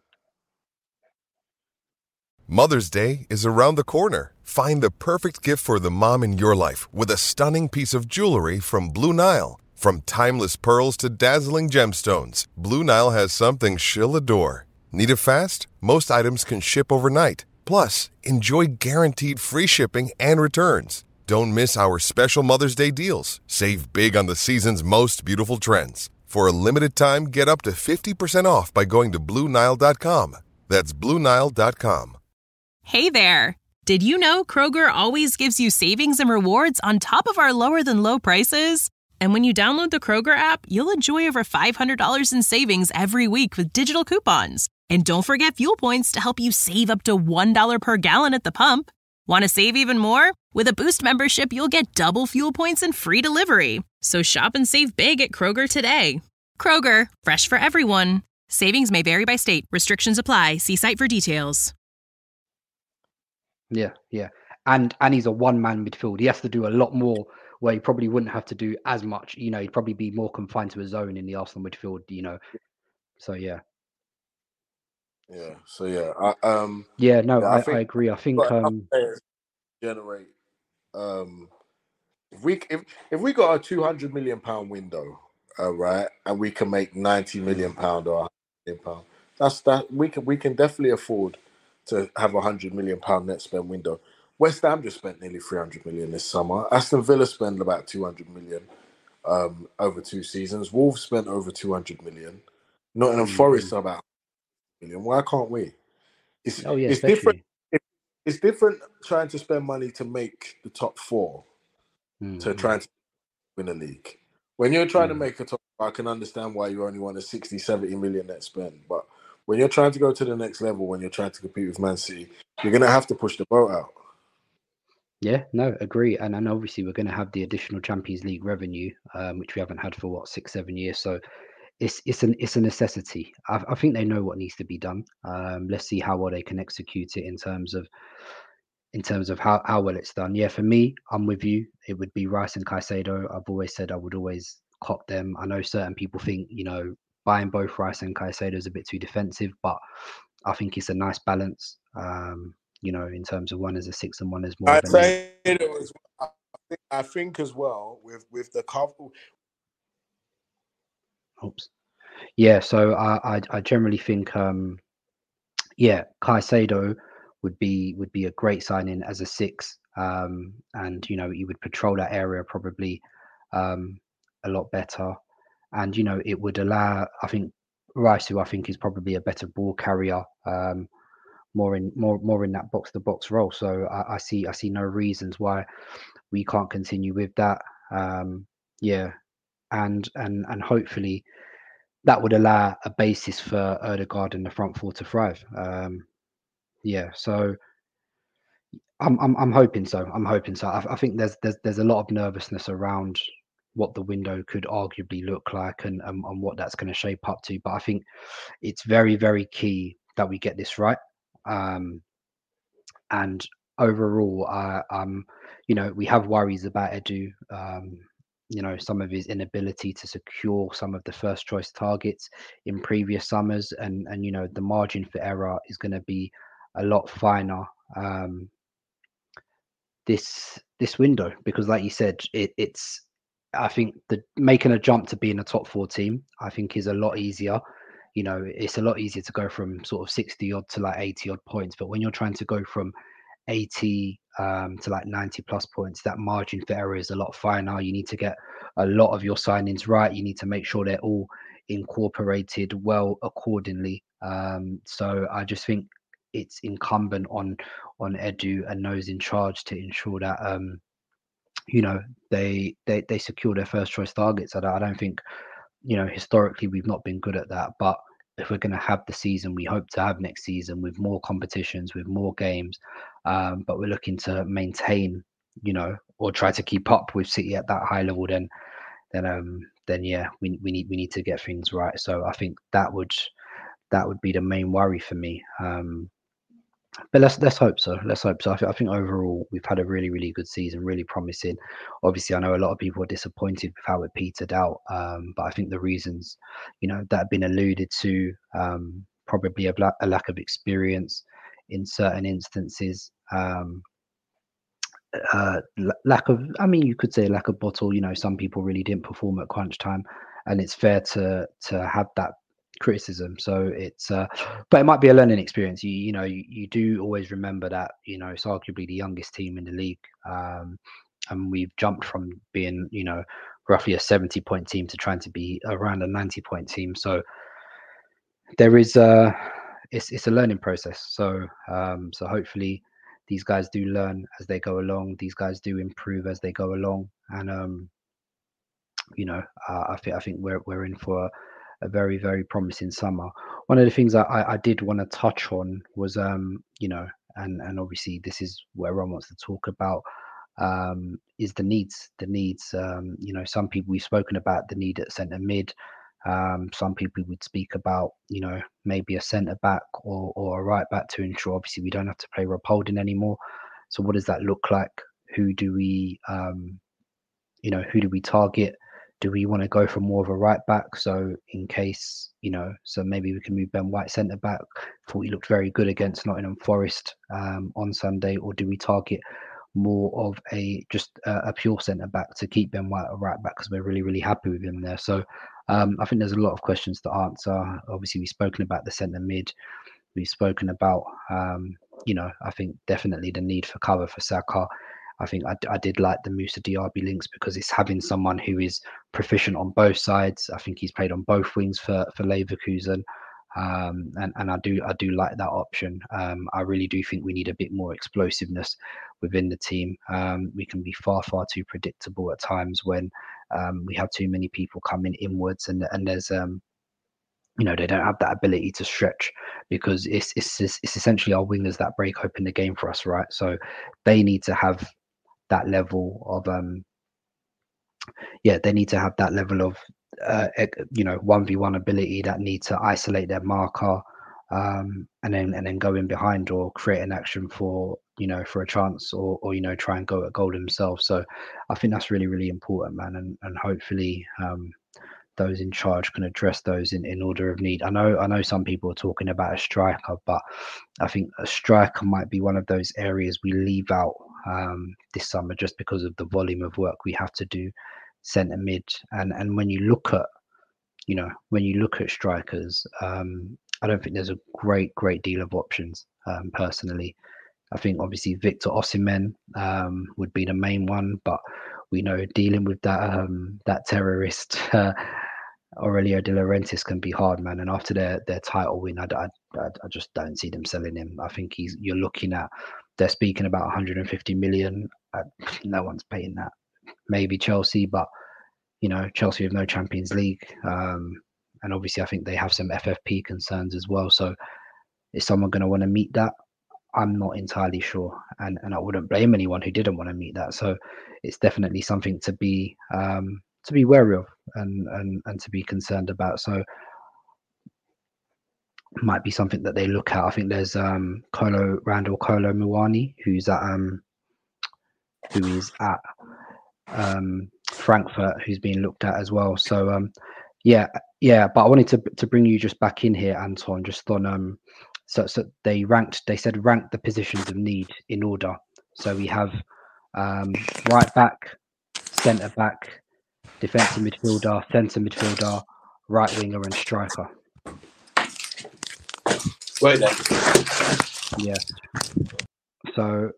Mother's Day is around the corner. Find the perfect gift for the mom in your life with a stunning piece of jewelry from Blue Nile. From timeless pearls to dazzling gemstones, Blue Nile has something she'll adore. Need it fast? Most items can ship overnight. Plus, enjoy guaranteed free shipping and returns. Don't miss our special Mother's Day deals. Save big on the season's most beautiful trends. For a limited time, get up to fifty percent off by going to Blue Nile dot com. That's Blue Nile dot com. Hey there. Did you know Kroger always gives you savings and rewards on top of our lower than low prices? And when you download the Kroger app, you'll enjoy over five hundred dollars in savings every week with digital coupons. And don't forget fuel points to help you save up to one dollar per gallon at the pump. Want to save even more? With a Boost membership, you'll get double fuel points and free delivery. So shop and save big at Kroger today. Kroger, fresh for everyone. Savings may vary by state. Restrictions apply. See site for details. Yeah, yeah. And and he's a one-man midfield. He has to do a lot more where he probably wouldn't have to do as much. You know, he'd probably be more confined to a zone in the Arsenal midfield, you know. So, yeah. Yeah, so yeah. I, um, yeah, no, yeah, I, I, think, I agree. I think... Um, generate... Um, if we if, if we got a two hundred million pound window, uh, right, and we can make ninety million pound or one hundred million pound, that's that we can we can definitely afford to have a one hundred million pound net spend window. West Ham just spent nearly three hundred million this summer. Aston Villa spent about two hundred million um, over two seasons. Wolves spent over two hundred million. Nottingham mm-hmm. Forest are about million. Why can't we? It's, oh, yeah, it's different. It, it's different trying to spend money to make the top four mm-hmm. to trying to win a league. When you're trying mm-hmm. to make a top four, I can understand why you only want a sixty, seventy million net spend. But when you're trying to go to the next level, when you're trying to compete with Man City, you're going to have to push the boat out. Yeah, no, agree. And and obviously we're going to have the additional Champions League revenue, um, which we haven't had for, what, six, seven years. So it's it's an it's a necessity. I, I think they know what needs to be done. Um, let's see how well they can execute it in terms of in terms of how, how well it's done. Yeah, for me, I'm with you. It would be Rice and Caicedo. I've always said I would always cop them. I know certain people think, you know, buying both Rice and Caicedo is a bit too defensive, but I think it's a nice balance, um, you know, in terms of one as a six and one as more I of an say it was, I think, I think as well with with the cover. Oops. Yeah, so I, I I generally think um yeah, Caicedo would be would be a great signing as a six. Um and you know, he would patrol that area probably um a lot better. And you know, it would allow, I think, Rice, who I think is probably a better ball carrier, um, more in more more in that box to box role. So I, I see I see no reasons why we can't continue with that. Um yeah. And and and hopefully that would allow a basis for Odegaard in the front four to thrive. Um, yeah, so I'm I'm I'm hoping so. I'm hoping so. I, I think there's there's there's a lot of nervousness around what the window could arguably look like and and, and what that's going to shape up to. But I think it's very very key that we get this right. Um, and overall, I um, you know, we have worries about Edu. Um, you know, some of his inability to secure some of the first choice targets in previous summers, and and you know, the margin for error is going to be a lot finer um this this window, because like you said, it, it's I think the making a jump to being a top four team, I think, is a lot easier. You know, it's a lot easier to go from sort of sixty odd to like eighty odd points, but when you're trying to go from eighty um, to like ninety plus points, that margin for error is a lot finer. You need to get a lot of your signings right. You need to make sure they're all incorporated well accordingly. Um, so I just think it's incumbent on on Edu and those in charge to ensure that um, you know, they they they secure their first choice targets. I don't, I don't think, you know, historically we've not been good at that, but if we're going to have the season we hope to have next season, with more competitions, with more games, um, but we're looking to maintain, you know, or try to keep up with City at that high level, then then um then yeah, we we need we need to get things right. So I think that would that would be the main worry for me. Um, but let's let's hope so. Let's hope so. I, th- I think overall we've had a really really good season, really promising. Obviously, I know a lot of people are disappointed with how it petered out, um, but I think the reasons, you know, that have been alluded to, um, probably a, bla- a lack of experience in certain instances, um, uh, l- lack of, I mean, you could say lack of bottle. You know, some people really didn't perform at crunch time, and it's fair to to have that criticism. So it's uh but it might be a learning experience. You you know, you, you do always remember that, you know, it's arguably the youngest team in the league, um and we've jumped from being, you know, roughly a seventy point team to trying to be around a ninety point team. So there is uh it's it's a learning process. So um so hopefully these guys do learn as they go along, these guys do improve as they go along, and um you know, uh, I think I think we're we're in for a, a very very promising summer. One of the things I, I, I did want to touch on was, um, you know, and and obviously this is what everyone wants to talk about, um, is the needs. The needs. Um, you know, some people, we've spoken about the need at centre mid. Um, some people would speak about, you know, maybe a centre back or or a right back to ensure obviously we don't have to play Rob Holding anymore. So what does that look like? Who do we, um, you know, who do we target? Do we want to go for more of a right back? So in case, you know, so maybe we can move Ben White centre back. Thought he looked very good against Nottingham Forest um, on Sunday. Or do we target more of a just uh, a pure centre back to keep Ben White a right back, because we're really really happy with him there? So um, I think there's a lot of questions to answer. Obviously, we've spoken about the centre mid. We've spoken about, um, you know, I think definitely the need for cover for Saka. I think I, I did like the Musa Diaby links because it's having someone who is proficient on both sides. I think he's played on both wings for for Leverkusen, um, and and I do I do like that option. Um, I really do think we need a bit more explosiveness within the team. Um, we can be far far too predictable at times when um, we have too many people coming inwards, and and there's um, you know, they don't have that ability to stretch, because it's it's it's essentially our wingers that break open the game for us, right? So they need to have that level of um yeah they need to have that level of uh you know one v one ability, that need to isolate their marker, um and then and then go in behind or create an action for you know, for a chance or, or you know, try and go at goal himself. So I think that's really, really important, man. And and hopefully um, those in charge can address those in, in order of need. I know I know some people are talking about a striker, but I think a striker might be one of those areas we leave out um, this summer just because of the volume of work we have to do centre mid. And and when you look at, you know, when you look at strikers, um, I don't think there's a great, great deal of options um, personally. I think obviously Victor Osimhen um, would be the main one, but we know dealing with that um, that terrorist uh, Aurelio De Laurentiis can be hard, man. And after their their title win, I, I, I just don't see them selling him. I think he's you're looking at they're speaking about one hundred fifty million. Uh, no one's paying that. Maybe Chelsea, but you know Chelsea have no Champions League, um, and obviously I think they have some F F P concerns as well. So is someone going to want to meet that? I'm not entirely sure, and and I wouldn't blame anyone who didn't want to meet that. So it's definitely something to be um, to be wary of and and and to be concerned about. So might be something that they look at. I think there's um, Kolo Randall Kolo Muani, who's at um, who is at um, Frankfurt, who's being looked at as well. So um, yeah, yeah. But I wanted to to bring you just back in here, Anton, just on um. So, so they ranked. They said rank the positions of need in order. So we have um, right back, centre back, defensive midfielder, centre midfielder, right winger, and striker. Wait there. Yeah. So,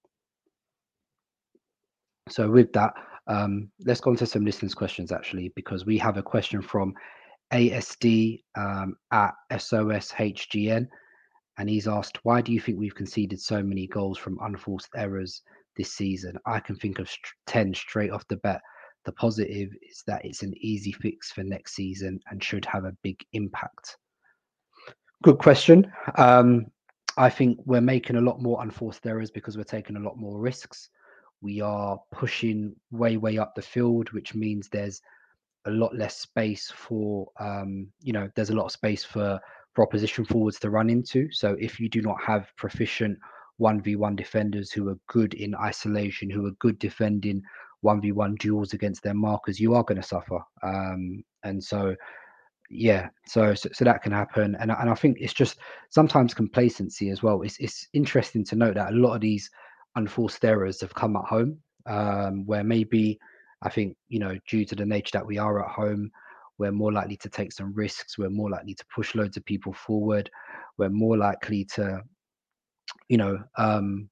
so with that, um, let's go on to some listeners' questions actually, because we have a question from A S D um, at S O S H G N. And he's asked, why do you think we've conceded so many goals from unforced errors this season? I can think of st- ten straight off the bat. The positive is that it's an easy fix for next season and should have a big impact. Good question. Um, I think we're making a lot more unforced errors because we're taking a lot more risks. We are pushing way, way up the field, which means there's a lot less space for, um, you know, there's a lot of space for for opposition forwards to run into. So if you do not have proficient one v one defenders who are good in isolation, who are good defending one v one duels against their markers, you are going to suffer. Um, and so, yeah, so, so so that can happen. And, and I think it's just sometimes complacency as well. It's, it's interesting to note that a lot of these unforced errors have come at home, um, where maybe, I think, you know, due to the nature that we are at home, we're more likely to take some risks. We're more likely to push loads of people forward. We're more likely to, you know, um,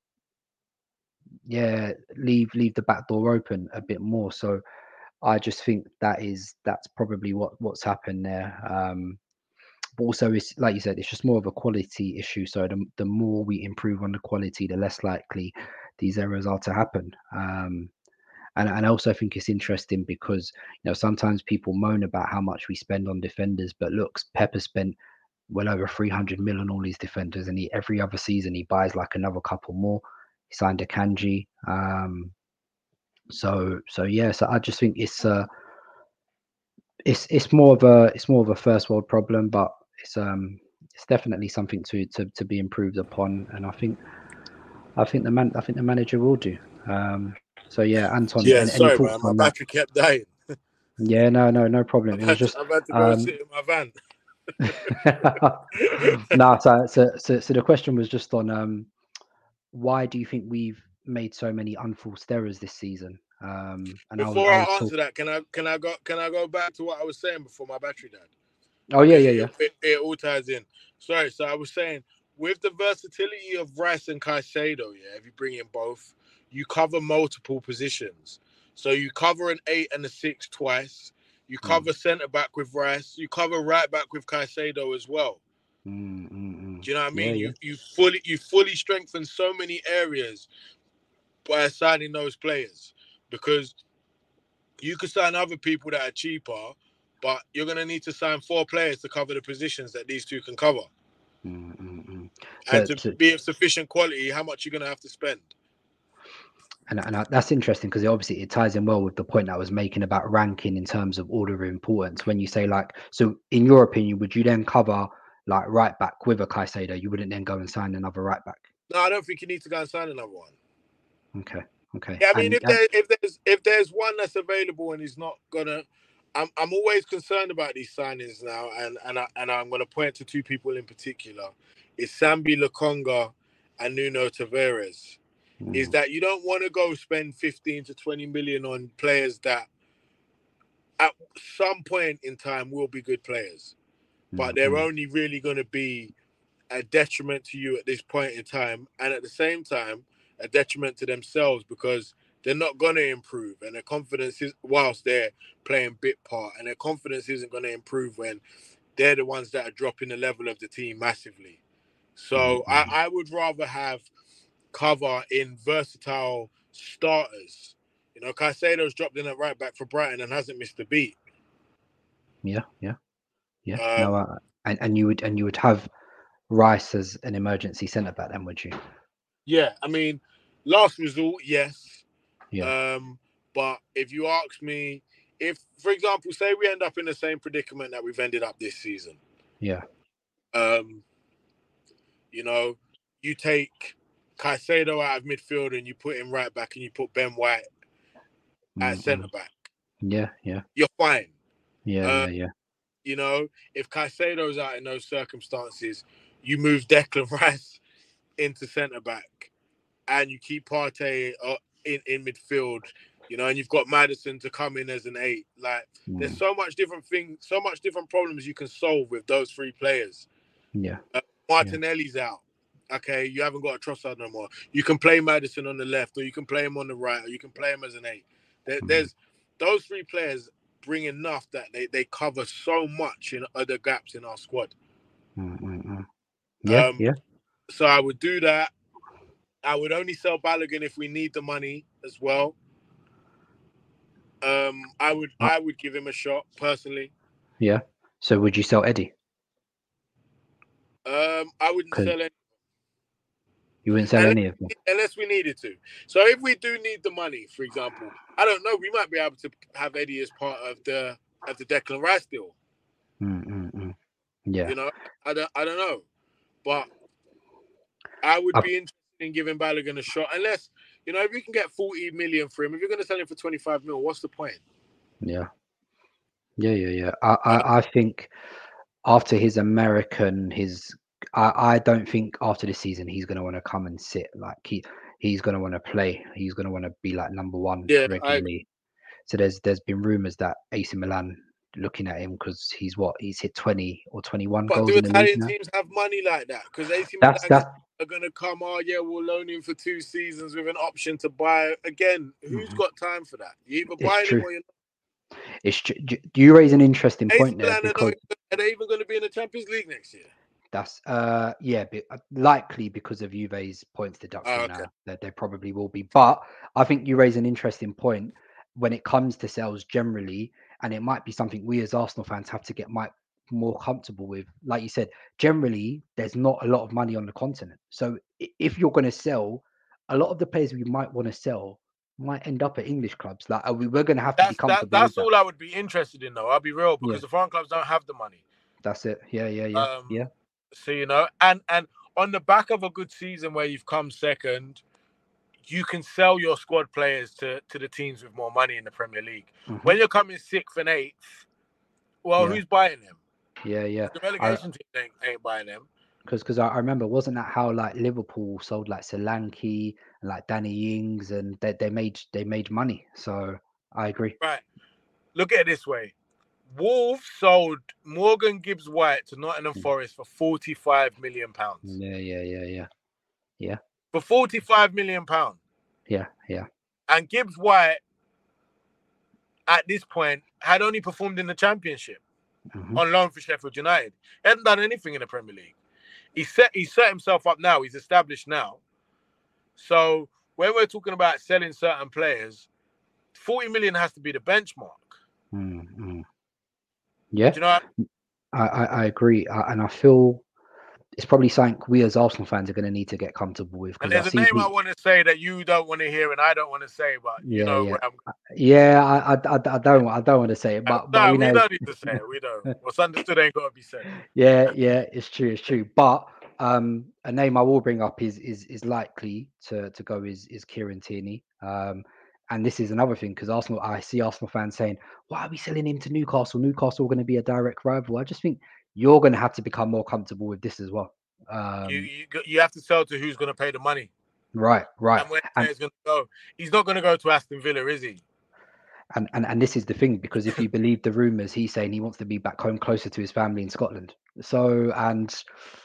yeah, leave leave the back door open a bit more. So I just think that is that's probably what what's happened there. Um, but also, it's like you said, it's just more of a quality issue. So the the more we improve on the quality, the less likely these errors are to happen. Um, And, and I also think it's interesting because, you know, sometimes people moan about how much we spend on defenders, but look, Pepper spent well over three hundred mil on all these defenders, and he every other season he buys like another couple more. He signed a Kanji. Um, so so yeah, so I just think it's uh it's it's more of a it's more of a first world problem, but it's um it's definitely something to to to be improved upon, and I think I think the man I think the manager will do. Um, So yeah, Anton. Yeah, any, sorry, any man. My battery that? kept dying. Yeah, no, no, no problem. I've It had, was just. to, I've had to go um, and sit in my van. no, so, so so so the question was just on um, why do you think we've made so many unforced errors this season? Um, and before I, I, was, I I answer talk- that, can I can I go can I go back to what I was saying before my battery died? Oh yeah, yeah, it, yeah. It, it all ties in. Sorry, so I was saying with the versatility of Rice and Caicedo, yeah, if you bring in both, you cover multiple positions. So you cover an eight and a six twice. You cover mm. centre back with Rice. You cover right back with Caicedo as well. Mm, mm, mm. Do you know what I mean? Yeah, you yeah. you fully you fully strengthen so many areas by signing those players, because you could sign other people that are cheaper, but you're going to need to sign four players to cover the positions that these two can cover. Mm, mm, mm. And So, to so, be of sufficient quality, how much you're going to have to spend. And, and that's interesting because obviously it ties in well with the point I was making about ranking in terms of order of importance. When you say like, so in your opinion, would you then cover like right back with a Caicedo? You wouldn't then go and sign another right back? No, I don't think he needs to go and sign another one. Okay, okay. Yeah, I mean, And, if there, if there's if there's one that's available and he's not gonna, I'm I'm always concerned about these signings now, and and I, and I'm gonna point to two people in particular. It's Sambi Lokonga and Nuno Tavares. mm, Is that you don't want to go spend fifteen to twenty million on players that at some point in time will be good players, but mm, they're mm, only really going to be a detriment to you at this point in time, and at the same time a detriment to themselves because they're not going to improve, and their confidence is, whilst they're playing bit part, and their confidence isn't going to improve when they're the ones that are dropping the level of the team massively. So mm, I, mm. I would rather have cover in versatile starters. You know, Caicedo's dropped in at right back for Brighton and hasn't missed a beat. Yeah, yeah, yeah. Um, no, uh, and and you would and you would have Rice as an emergency centre back, then, would you? Yeah, I mean, last resort, yes. Yeah. Um, but if you ask me, if, for example, say we end up in the same predicament that we've ended up this season. Yeah. Um, you know, you take Caicedo out of midfield and you put him right back and you put Ben White at Mm, mm. centre back. Yeah, yeah, You're fine. yeah, Uh, yeah, yeah. You know, if Caicedo's out in those circumstances, you move Declan Rice into centre back, and you keep Partey uh, in in midfield. You know, and you've got Maddison to come in as an eight. Like, Mm, there's so much different things, so much different problems you can solve with those three players. yeah, Uh, Martinelli's out. Okay, you haven't got a Trossard no more. You can play Maddison on the left, or you can play him on the right, or you can play him as an eight. There, mm, there's those three players bring enough that they, they cover so much in other gaps in our squad. mm, mm, mm. Yeah, Um, yeah. So I would do that. I would only sell Balogun if we need the money as well. Um, I would Uh, I would give him a shot personally. yeah. So would you sell Eddie? Um, I wouldn't Because sell any you wouldn't sell unless, any of them. unless we needed to. So if we do need the money, for example, I don't know, we might be able to have Eddie as part of the of the Declan Rice deal. Mm, mm, mm. Yeah. You know, I don't I don't know, but I would I, be interested in giving Balogun a shot. Unless, you know, if you can get forty million for him, if you're going to sell him for twenty-five mil, what's the point? yeah. Yeah, yeah, yeah. I, I, I think after his American, his I, I don't think after this season he's gonna want to come and sit. Like he he's gonna want to play. He's gonna want to be like number one Yeah, I regularly. So there's there's been rumours that A C Milan looking at him because he's what he's hit twenty or twenty-one But goals do in the league Italian now. teams have money like that? Because A C Milan That's that's are going to come, oh, yeah, we'll loan him for two seasons with an option to buy. Again, who's mhm. got time for that? You either It's buy him true. or you're It's true. Do you raise an interesting not. A C point there Milan are, because not, are they even going to be in the Champions League next year? that's uh yeah, but likely because of Juve's points deduction Oh, okay. now that they probably will be. But I think you raise an interesting point when it comes to sales generally, and it might be something we as Arsenal fans have to get might more comfortable with. Like you said, generally there's not a lot of money on the continent. So i- if you're going to sell, a lot of the players we might want to sell might end up at English clubs. Like are we, we're going to have to be That's that. comfortable That's with that. all I would be interested in, though. I'll be real, because Yeah, the foreign clubs don't have the money. that's it. Yeah, yeah, yeah, Um, yeah. so you know, and and on the back of a good season where you've come second, you can sell your squad players to to the teams with more money in the Premier League. hmm When you're coming sixth and eighth, well, Yeah, who's buying them? yeah, yeah. The I relegation team ain't, ain't buying them. because because I, I remember wasn't that how like Liverpool sold like Solanke and like Danny Ings and they, they made they made money. So I agree. Right. Look at it this way. Wolves sold Morgan Gibbs White to Nottingham Mm. Forest for forty-five million pounds. Yeah, yeah, yeah, yeah, yeah, For forty-five million pounds. yeah, yeah. And Gibbs White, at this point, had only performed in the Championship hmm on loan for Sheffield United. He hadn't done anything in the Premier League. He set he set himself up now. He's established now. So when we're talking about selling certain players, forty million has to be the benchmark. Mm-hmm. Do Yeah, you know what? I, I, I agree, I, and I feel it's probably something we as Arsenal fans are going to need to get comfortable with And because I there's a see name I people. want to say that you don't want to hear and I don't want to say, but you Yeah, know yeah, where I'm. yeah. I, I, I I don't I don't want to say it, but but No, we we know. don't need to say it. We don't. What's understood ain't got to be said. Yeah, yeah, it's true, it's true. But Um, a name I will bring up is is is likely to to go is is Kieran Tierney. Um, and this is another thing because Arsenal, I see Arsenal fans saying, "Why are we selling him to Newcastle? Newcastle are going to be a direct rival." I just think you're going to have to become more comfortable with this as well. Um, you, you you have to sell to who's going to pay the money. Right, right. And where And, he's going to go. He's not going to go to Aston Villa, is he? and and and this is the thing because if you believe the rumours, he's saying he wants to be back home closer to his family in Scotland. So and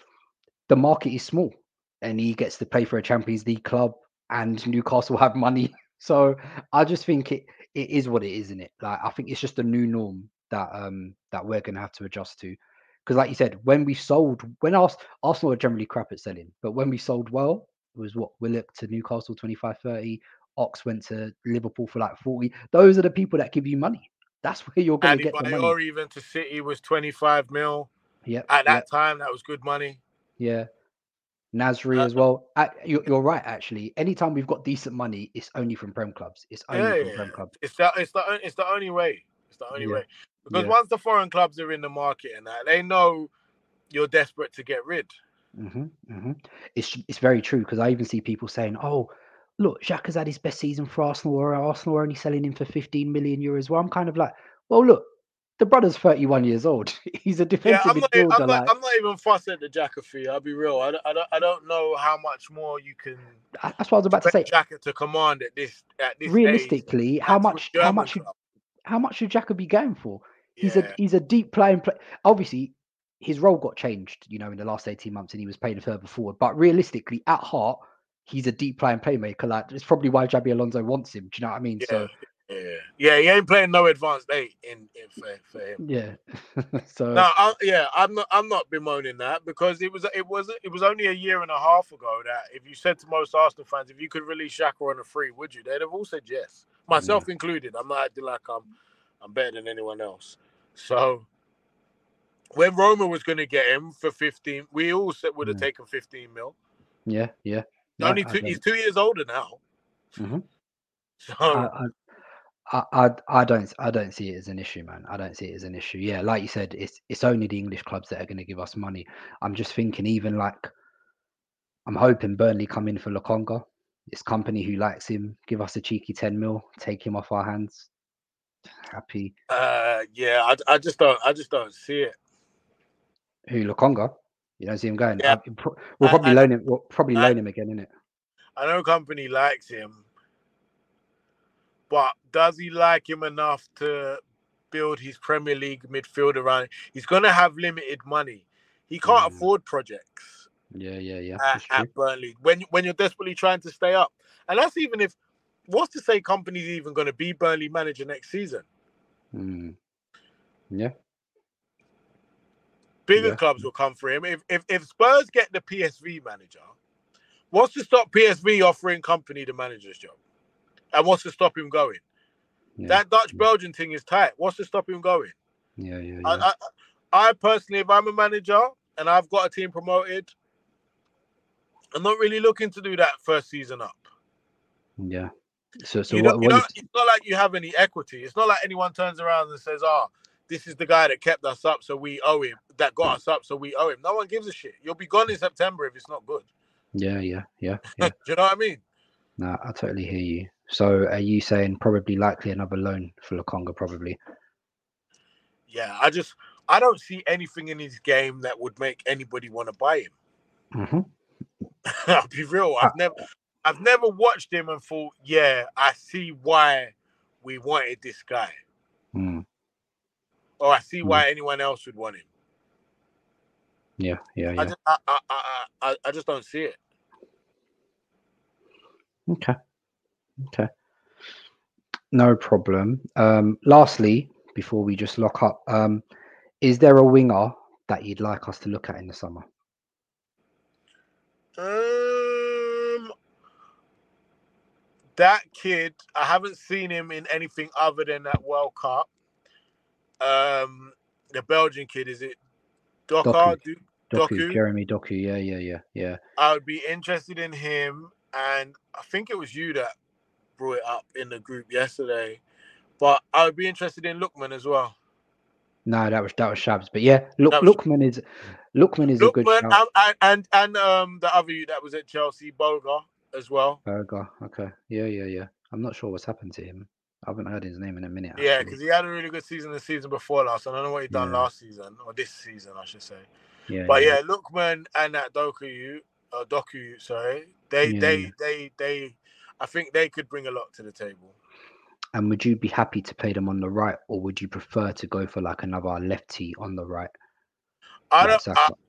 the market is small, and he gets to play for a Champions League club, and Newcastle have money. So I just think it it is what it is, isn't it? Like I think it's just a new norm that um that we're gonna have to adjust to. Because like you said, when we sold, when Ars- Arsenal are generally crap at selling, but when we sold well, it was what Willock to Newcastle twenty-five, thirty, Ox went to Liverpool for like forty. Those are the people that give you money. That's where you're going to get the money. Adebayor even to City was twenty-five mil. Yeah. At that yep. time, that was good money. Yeah. Nasri uh, as well. Uh, you're, you're right, actually. Anytime we've got decent money, it's only from Prem clubs. It's only yeah, from yeah. Prem clubs. It's the, it's, the, it's the only way. It's the only yeah. way. Because yeah. once the foreign clubs are in the market and that, they know you're desperate to get rid. Mm-hmm, mm-hmm. It's it's very true because I even see people saying, "Oh, look, Xhaka's had his best season for Arsenal, or Arsenal are only selling him for fifteen million euros." Well, I'm kind of like, well, look, the brother's thirty-one years old. He's a defensive yeah, I'm not, midfielder. I'm, like... not, I'm not even fussed at the Xhaka fee. I'll be real. I don't, I don't, I don't know how much more you can. That's what I was about to say. Xhaka to command at this at this realistically, age, how much, how much, should, how much should Xhaka be going for? He's yeah. a he's a deep playing play. Obviously, his role got changed, you know, in the last eighteen months, and he was playing further forward. But realistically, at heart, he's a deep playing playmaker. Like it's probably why Xabi Alonso wants him. Do you know what I mean? Yeah. So. Yeah, yeah, he ain't playing no advanced eight in, in for, for him. Yeah. so no, I, yeah, I'm not, I'm not bemoaning that because it was, it was, it was only a year and a half ago that if you said to most Arsenal fans, if you could release Xhaka on a free, would you? They'd have all said yes, myself yeah. included. I'm not acting like I'm, I'm better than anyone else. So when Roma was going to get him for fifteen, we all said would have yeah. taken fifteen mil. Yeah, yeah. Only two, he's two years older now. Mm-hmm. So. I, I, I, I I don't I don't see it as an issue, man. I don't see it as an issue. Yeah, like you said, it's it's only the English clubs that are going to give us money. I'm just thinking, even like, I'm hoping Burnley come in for Lokonga. This company who likes him, give us a cheeky ten mil, take him off our hands. Happy. Uh, yeah, I, I just don't I just don't see it. Who Lokonga? You don't see him going. Yeah. I, we'll probably I, loan him. We'll probably I, loan him again, innit? I know company likes him. But does he like him enough to build his Premier League midfield around him? He's going to have limited money. He can't mm. afford projects. Yeah, yeah, yeah. At, at Burnley when when you're desperately trying to stay up, and that's even if what's to say company's even going to be Burnley manager next season. Mm. Yeah. Bigger yeah. clubs will come for him. If if if Spurs get the P S V manager, what's to stop P S V offering company the manager's job? And what's to stop him going? Yeah. That Dutch-Belgian thing is tight. What's to stop him going? Yeah, yeah, yeah. I, I, I personally, if I'm a manager and I've got a team promoted, I'm not really looking to do that first season up. Yeah. So, so you what, know, what you know, is... it's not like you have any equity. It's not like anyone turns around and says, "Ah, oh, this is the guy that kept us up, so we owe him. That got us up, so we owe him." No one gives a shit. You'll be gone in September if it's not good. Yeah, yeah, yeah. yeah. Do you know what I mean? No, I totally hear you. So are you saying probably likely another loan for Lokonga, probably? Yeah, I just I don't see anything in his game that would make anybody want to buy him. Mm-hmm. I'll be real. I've uh, never I've never watched him and thought, yeah, I see why we wanted this guy. Mm. Or I see why mm. anyone else would want him. Yeah, yeah, yeah. I just, I, I, I, I, I just don't see it. Okay. Okay. No problem. Um, lastly, before we just lock up, um, is there a winger that you'd like us to look at in the summer? Um, that kid, I haven't seen him in anything other than that World Cup. Um, the Belgian kid, is it Doku? Doku, Doku? Doku, Jeremy Doku. Yeah, yeah, yeah, yeah. I would be interested in him, and I think it was you that brought it up in the group yesterday. But I would be interested in Lookman as well. No, that was that was Shabs. But yeah, look, was... Lookman is Lookman is a good Lookman shout. and, and and um the other you that was at Chelsea, Boga as well. Boga, okay, yeah, yeah, yeah. I'm not sure what's happened to him. I haven't heard his name in a minute. Yeah, actually. because he had a really good season the season before last. I don't know what he done Yeah. last season or this season, I should say. Yeah, But yeah, yeah, Lookman and that Doku, uh, Doku, sorry, they Yeah, they yeah. they they, I think they could bring a lot to the table. And would you be happy to play them on the right, or would you prefer to go for like another lefty on the right? I Like don't. Saka? I,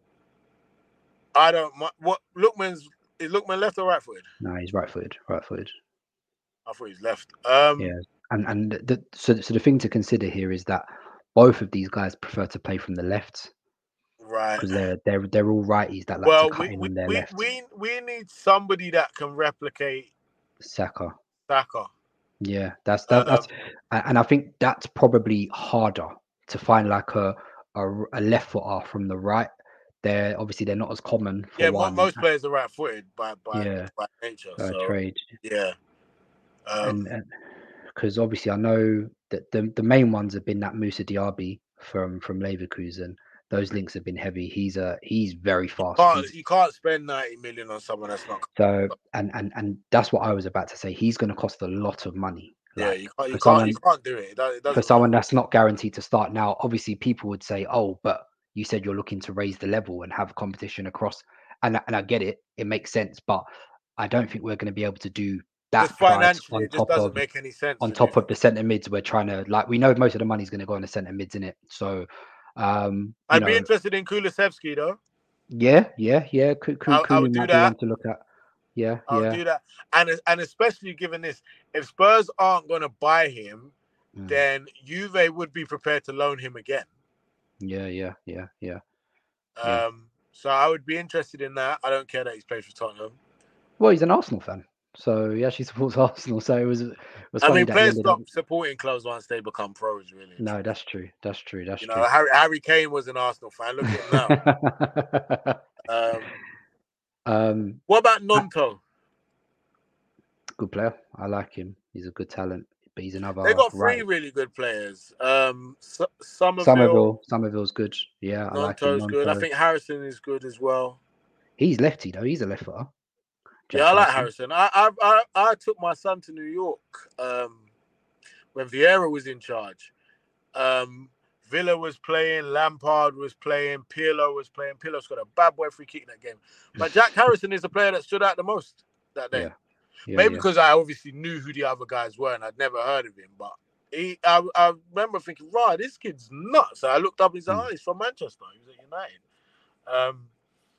I don't. mi- What Lookman's is Lookman left or right footed? No, he's right-footed. Right-footed. I thought he's left. Um, Yeah, and and the, so so the thing to consider here is that both of these guys prefer to play from the left right. because they're they're they're all righties that like Well, to cut we in we, on their we left. we we need somebody that can replicate Saka. Saka. Yeah, that's that, Um, that's a- and I think that's probably harder to find like a a, a left footer from the right. They're obviously they're not as common for Yeah, mo- one. most players are right footed by by, Yeah. by nature. uh, So trade. yeah. Um, and because obviously I know that the the main ones have been that Musa Diaby from from Leverkusen. Those links have been heavy. He's a he's very fast. can't, He's, you can't spend ninety million on someone that's not. so and and and that's what I was about to say. He's going to cost a lot of money. Yeah, Like, you can't. You for can't. someone You can't do it. It, does, it for doesn't someone work. that's not guaranteed to start now. Obviously, people would say, "Oh, but you said you're looking to raise the level and have competition across." And I- and I get it. It makes sense, but I don't think we're going to be able to do that Just price financially, on it just top doesn't of make any sense. on to top do of the centre mids. We're trying to like we know most of the money's going to go on the centre mids in it. So, um, you I'd know, be interested in Kulusevski though. yeah, yeah, yeah. Could I, I would do might be that. one to look at. Yeah, I would yeah. do that, and and especially given this, if Spurs aren't going to buy him, Mm. then Juve would be prepared to loan him again. Yeah, yeah, yeah, yeah. Um, Yeah. so I would be interested in that. I don't care that he's played for Tottenham. Well, he's an Arsenal fan, so he actually supports Arsenal. So it was it was I funny mean, that he players ended stop up. supporting clubs once they become pros, really. No, that's true. That's true. That's You true. know, Harry, Harry Kane was an Arsenal fan. Look at him now. um, um, what about Nonto? good player. I like him. He's a good talent, but he's another. They got three right. really good players. Um, S- Somerville, Somerville. Somerville's good. Yeah, I like him. Nonto's good. I Nonto. think Harrison is good as well. He's lefty though. He's a left footer. Yeah, I like Harrison. I, I I I took my son to New York um, when Vieira was in charge. Um, Villa was playing, Lampard was playing, Pirlo was playing. Pirlo's got a bad boy free kick in that game. But Jack Harrison is the player that stood out the most that day. Yeah. Yeah, Maybe yeah. because I obviously knew who the other guys were and I'd never heard of him. But he, I, I remember thinking, right, this kid's nuts. So I looked up and he said, Mm. oh, he's from Manchester. He was at United. Um,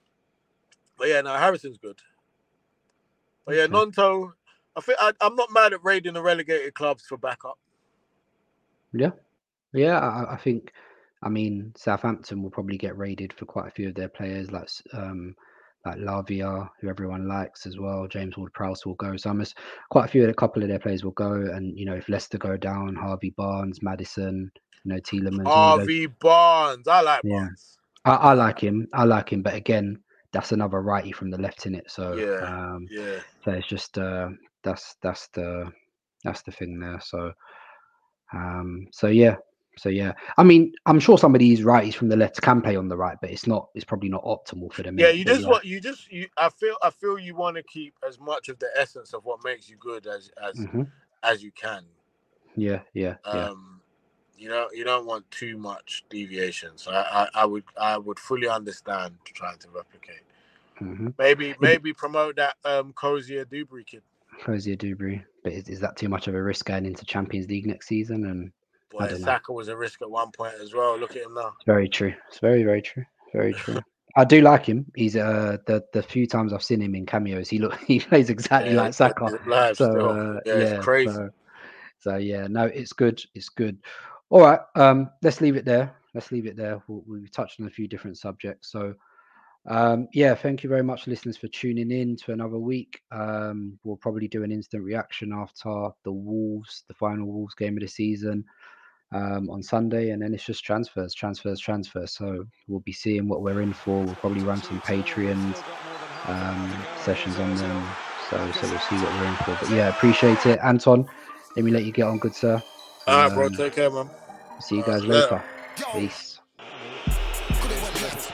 but yeah, no, Harrison's good. But yeah, Okay. Nonto, I think I, I'm not mad at raiding the relegated clubs for backup. Yeah, yeah. I, I think. I mean, Southampton will probably get raided for quite a few of their players, like um, like Lavia, who everyone likes as well. James Ward-Prowse will go. So I'm just, quite a few of a couple of their players will go. And you know, if Leicester go down, Harvey Barnes, Madison, you know, Tielemans. all of those- Harvey Barnes, I like Yeah. Barnes. I, I like him. I like him, but again, that's another righty from the left in it. So Yeah, um, yeah. so it's just uh, that's that's the that's the thing there. So um, so yeah, so yeah. I mean, I'm sure some of these righties from the left can play on the right, but it's not. It's probably not optimal for them. Yeah, innit? you But just yeah. want you just you. I feel I feel you want to keep as much of the essence of what makes you good as as Mhm. as you can. Yeah, yeah, yeah. Um, you know, you don't want too much deviation. So I, I, I would I would fully understand trying to replicate. Mhm. Maybe maybe promote that um Cozier Dubry kid. Cozier Dubry, but is, is that too much of a risk going into Champions League next season? And I Boy, don't know. Saka was a risk at one point as well. Look at him now. It's very true. It's very, very true. Very true. I do like him. He's uh the the few times I've seen him in cameos, he look he plays exactly Yeah, like Saka. it's live So still. uh, Yeah, it's yeah, crazy. so, so yeah, no, it's good. It's good. All right, um, let's leave it there. Let's leave it there. We'll, we've touched on a few different subjects. So um, yeah, thank you very much, listeners, for tuning in to another week. Um, we'll probably do an instant reaction after the Wolves, the final Wolves game of the season. Um, on Sunday, and then it's just transfers, transfers, transfers. So we'll be seeing what we're in for. We'll probably run some Patreon um, sessions on them. So, so we'll see what we're in for. But yeah, appreciate it, Anton. Let me let you get on, good sir. All right, bro. Um, Take care, man. See you guys All right, later. Peace. Could it went left, but it went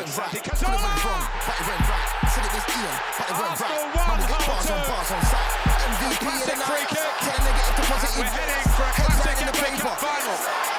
went right. Could have went wrong, but it went right. Said it was Ian, but it went right. Man, we get bars on bars on site. M V P of the night. Turn negative to positive. We're heading for a classic in the paper final.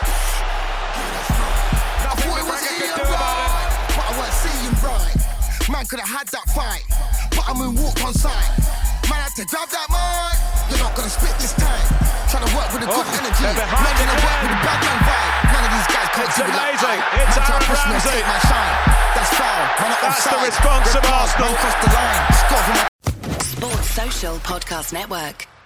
I thought it was Ian right, but I weren't seeing right. Man could have had that fight, but I moonwalked on sight. Man had to grab that mic. You're not gonna spit this time. Trying to work with a good Oh, energy. they're Man behind gonna again. work with a bad man vibe. None of these guys can't It's do it like amazing. I. It's Man try Aaron to push me and Ramsey. take my shine. That's foul. Man, I'm That's the offside. response Red of card, Arsenal. man crossed the line. Score from my Sports Social Podcast Network.